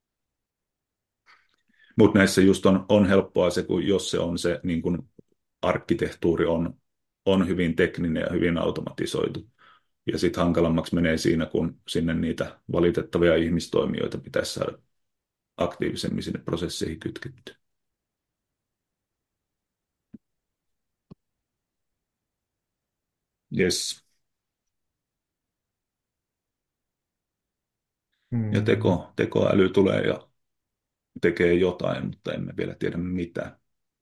Mutta näissä just on, on helppoa se, kun jos se on se niin kun arkkitehtuuri on, on hyvin tekninen ja hyvin automatisoitu. Ja sitten hankalammaksi menee siinä, kun sinne niitä valitettavia ihmistoimijoita pitäisi saada aktiivisemmin sinne prosesseihin kytkettyä. Yes. Mm. Ja teko, tekoäly tulee ja tekee jotain, mutta emme vielä tiedä mitä.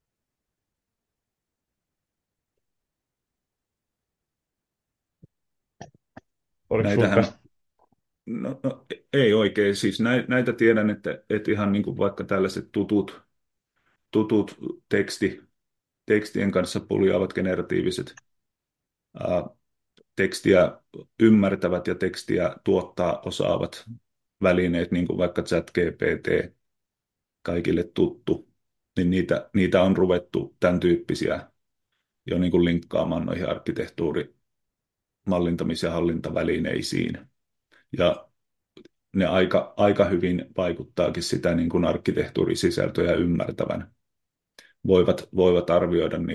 Oliko Näitähän, sulla tästä? no, no, ei oikein. Siis näitä tiedän, että, että ihan niin kuin vaikka tällaiset tutut, tutut teksti, tekstien kanssa puljaavat generatiiviset ää, tekstiä ymmärtävät ja tekstiä tuottaa osaavat välineet, niin kuin vaikka ChatGPT, kaikille tuttu, niin niitä, niitä on ruvettu tämän tyyppisiä jo niin kuin linkkaamaan noihin arkkitehtuuri mallintamiseen ja hallintavälineisiin. Ja ne aika, aika hyvin vaikuttaakin sitä niin kuin arkkitehtuurisisältöjä ymmärtävän. Voivat, voivat arvioida niitä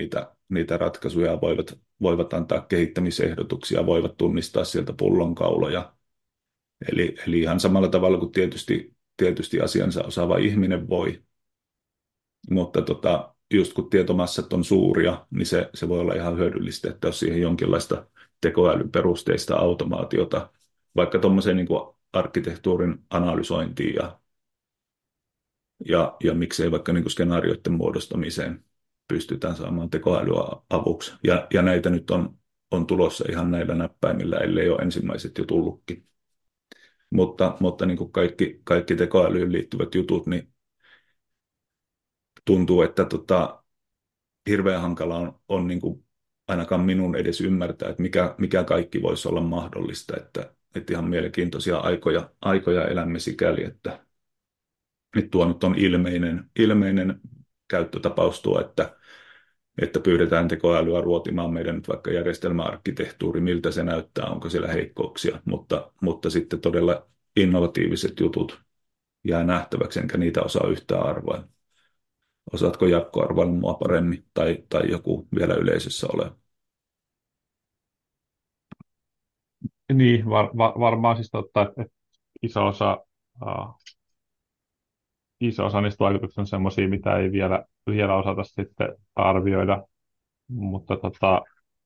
niitä ratkaisuja, voivat, voivat antaa kehittämisehdotuksia, voivat tunnistaa sieltä pullonkauloja. Eli, eli ihan samalla tavalla kuin tietysti, tietysti asiansa osaava ihminen voi, mutta tota, just kun tietomassat on suuria, niin se, se voi olla ihan hyödyllistä, että jos siihen jonkinlaista tekoälyperusteista automaatiota, vaikka tuommoiseen niin kuin arkkitehtuurin analysointiin ja, ja, ja miksei vaikka niin kuin skenaarioiden muodostamiseen pystytään saamaan tekoälyä avuksi. Ja, ja näitä nyt on, on tulossa ihan näillä näppäimillä, ellei ole ensimmäiset jo tullutkin. Mutta, mutta niin kuin kaikki, kaikki tekoälyyn liittyvät jutut, niin tuntuu, että tota, hirveän hankala on, on niin kuin ainakaan minun edes ymmärtää, että mikä, mikä kaikki voisi olla mahdollista. Että, että ihan mielenkiintoisia aikoja, aikoja elämme sikäli, että nyt tuo nyt on ilmeinen, ilmeinen käyttötapaus tuo, että, että pyydetään tekoälyä ruotimaan meidän nyt vaikka järjestelmäarkkitehtuuri, miltä se näyttää, onko siellä heikkouksia, mutta, mutta sitten todella innovatiiviset jutut jää nähtäväksi, enkä niitä osaa yhtään arvailla. Osaatko Jarkko arvailla mua paremmin tai, tai joku vielä yleisössä oleva? Niin, var, var, varmaan siis totta, että että iso osa, uh, iso osa niistä vaikutuksista on semmoisia, mitä ei vielä, vielä osata sitten arvioida, mutta tota,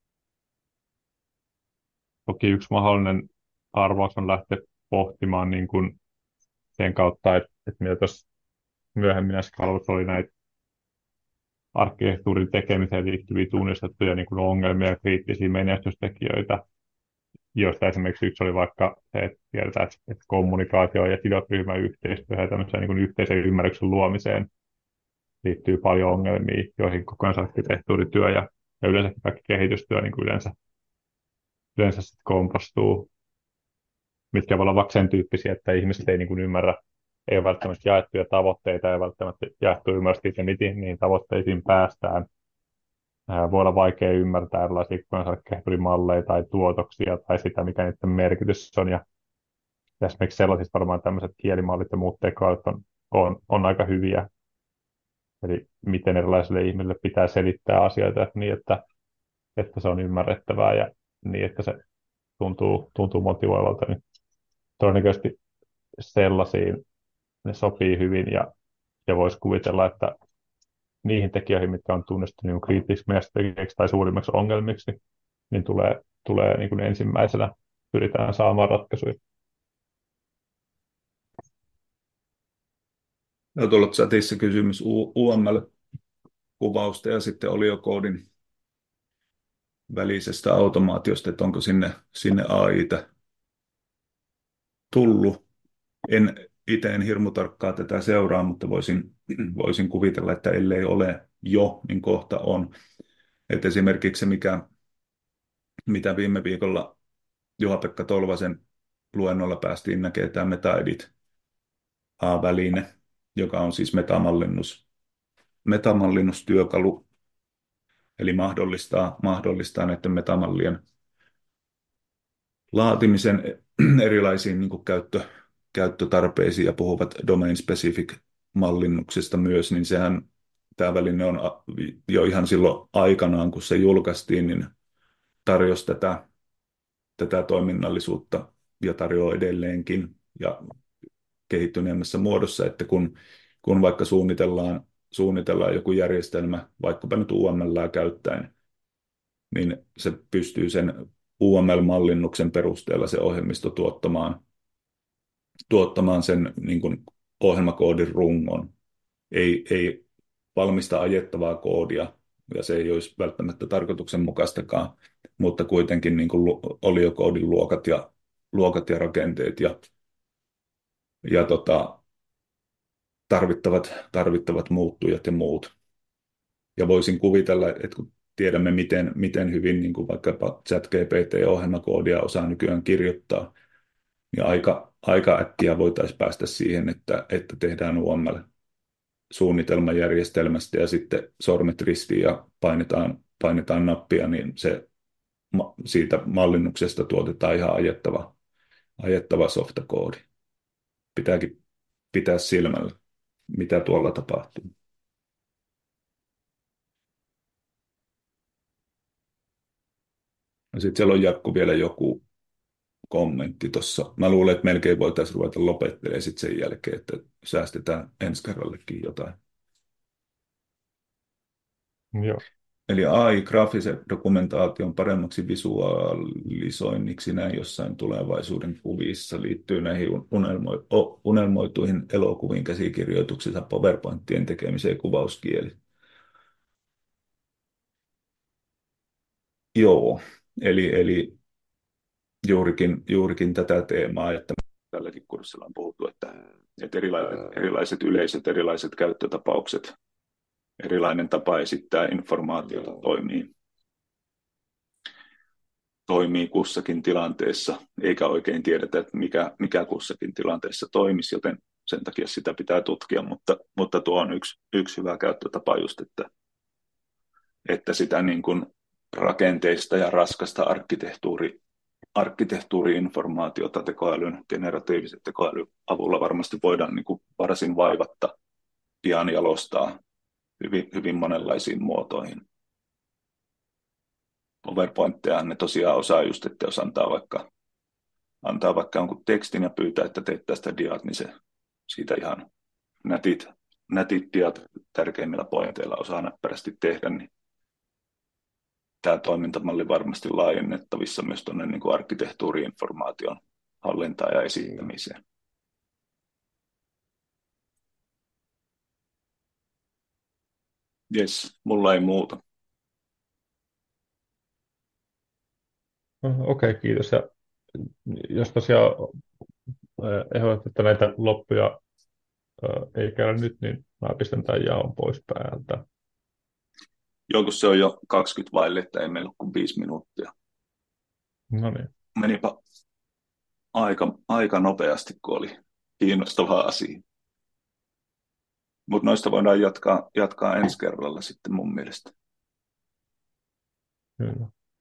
toki yksi mahdollinen arvaus on lähteä pohtimaan niin kuin sen kautta, että, että mitä tuossa myöhemmin näissä kalvoissa oli näitä arkkitehtuurin tekemiseen liittyviä tunnistettuja niin kuin ongelmia ja kriittisiä menestystekijöitä, joista esimerkiksi yksi oli vaikka se, että tiedetään, että kommunikaatio ja sidosryhmän yhteistyö ja tämmöisen niin kuin yhteisen ymmärryksen luomiseen liittyy paljon ongelmia, joihin kokonaisarkkitehtuurityö ja, ja yleensä kaikki kehitystyö niin kuin yleensä, yleensä sitten kompostuu, mitkä voi olla vaikka sen tyyppisiä, että ihmiset ei niin kuin ymmärrä, ei ole välttämättä jaettuja tavoitteita, ei välttämättä jaettu ymmärrystä, että miten niihin tavoitteisiin päästään. Voi olla vaikea ymmärtää erilaisia kokonaisarkkitehtuurimalleja tai tuotoksia tai sitä, mikä niiden merkitys on. Ja esimerkiksi sellaisista varmaan tämmöiset kielimallit ja muut tekoälyt on, on, on aika hyviä. Eli miten erilaisille ihmisille pitää selittää asioita niin, että, että se on ymmärrettävää ja niin, että se tuntuu, tuntuu motivoivalta. Niin todennäköisesti sellaisiin ne sopii hyvin ja, ja voisi kuvitella, että niihin tekijöihin, mitkä on tunnistettu niin kriittisiksi menestystekijöiksi tai suurimmaksi ongelmiksi, niin, niin tulee, tulee niin kuin ensimmäisenä pyritään saamaan ratkaisuja. No, tuolla chatissa kysymys U M L-kuvausta ja sitten oliokoodin välisestä automaatiosta, että onko sinne, sinne A I:tä tullut. En itse en hirmu tarkkaa tätä seuraa, mutta voisin, voisin kuvitella, että ellei ole jo, niin kohta on. Että esimerkiksi se, mikä, mitä viime viikolla Juha-Pekka Tolvasen luennolla päästiin näkemään, tämä MetaEdit A-väline, joka on siis metamallinnus, metamallinnustyökalu, eli mahdollistaa, mahdollistaa näiden metamallien laatimisen erilaisiin niin kuin käyttö, käyttötarpeisiin ja puhuvat domain-specific mallinnuksesta myös, niin sehän tämä väline on jo ihan silloin aikanaan, kun se julkaistiin, niin tarjosi tätä, tätä toiminnallisuutta ja tarjoaa edelleenkin ja kehittyneemmässä muodossa, että kun, kun vaikka suunnitellaan, suunnitellaan joku järjestelmä, vaikkapa nyt U M L:ää käyttäen, niin se pystyy sen U M L-mallinnuksen perusteella se ohjelmisto tuottamaan, tuottamaan sen niin kuin ohjelmakoodin rungon. Ei, ei valmista ajettavaa koodia, ja se ei olisi välttämättä tarkoituksenmukaistakaan, mutta kuitenkin niin kuin oliokoodin luokat ja, luokat ja rakenteet ja, ja tota, tarvittavat, tarvittavat muuttujat ja muut. Ja voisin kuvitella, että kun tiedämme, miten, miten hyvin niin kuin vaikkapa ChatGPT-ohjelmakoodia osaa nykyään kirjoittaa, niin aika, aika äkkiä voitaisiin päästä siihen, että, että tehdään U M L-suunnitelmajärjestelmästä ja sitten sormet ristiin ja painetaan, painetaan nappia, niin se siitä mallinnuksesta tuotetaan ihan ajettava, ajettava softakoodi. Pitääkin pitää silmällä, mitä tuolla tapahtuu. Ja sitten siellä on Jakku vielä joku kommentti tuossa. Mä luulen, että melkein voitaisiin ruveta lopettelemaan sitten sen jälkeen, että säästetään ensi kerrallekin jotain. Joo. Eli A I graafisen dokumentaation paremmaksi visualisoinniksi näin jossain tulevaisuuden kuvissa liittyy näihin unelmo- o- unelmoituihin elokuviin, käsikirjoituksissa, PowerPointien tekemiseen, kuvauskieli. Joo, eli, eli juurikin, juurikin tätä teemaa, että tälläkin kurssilla on puhuttu, että, että erilaiset, erilaiset yleisöt, erilaiset käyttötapaukset, erilainen tapa esittää informaatiota toimii, toimii kussakin tilanteessa, eikä oikein tiedetä, että mikä, mikä kussakin tilanteessa toimisi, joten sen takia sitä pitää tutkia, mutta, mutta tuo on yksi, yksi hyvä käyttötapa just, että, että sitä niin kuin rakenteista ja raskasta arkkitehtuuri, arkkitehtuuri-informaatiota tekoälyn, generatiivisen tekoälyn avulla varmasti voidaan niin kuin varsin vaivatta pian jalostaa hyvin, hyvin monenlaisiin muotoihin. PowerPointteja ne tosiaan osaa just, että jos antaa vaikka, antaa vaikka jonkun tekstin ja pyytää, että teet tästä diat, niin se siitä ihan nätit, nätit diat tärkeimmillä pointeilla osaa näppärästi tehdä, niin tämä toimintamalli varmasti laajennettavissa myös tuonne niin kuin arkkitehtuuri-informaation hallintaan ja esittämiseen. Jes, mulla ei muuta. Okei, okay, kiitos. Ja jos tosiaan ehdotat, että näitä loppuja ei käydä nyt, niin mä pistän tämän jaon pois päältä. Joo, kun se on jo kaksikymmentä vaille, että ei meillä ole kuin viisi minuuttia. No niin. Menipä aika, aika nopeasti, kun oli kiinnostava asia. Mutta noista voidaan jatkaa, jatkaa ensi kerralla sitten mun mielestä. Kyllä.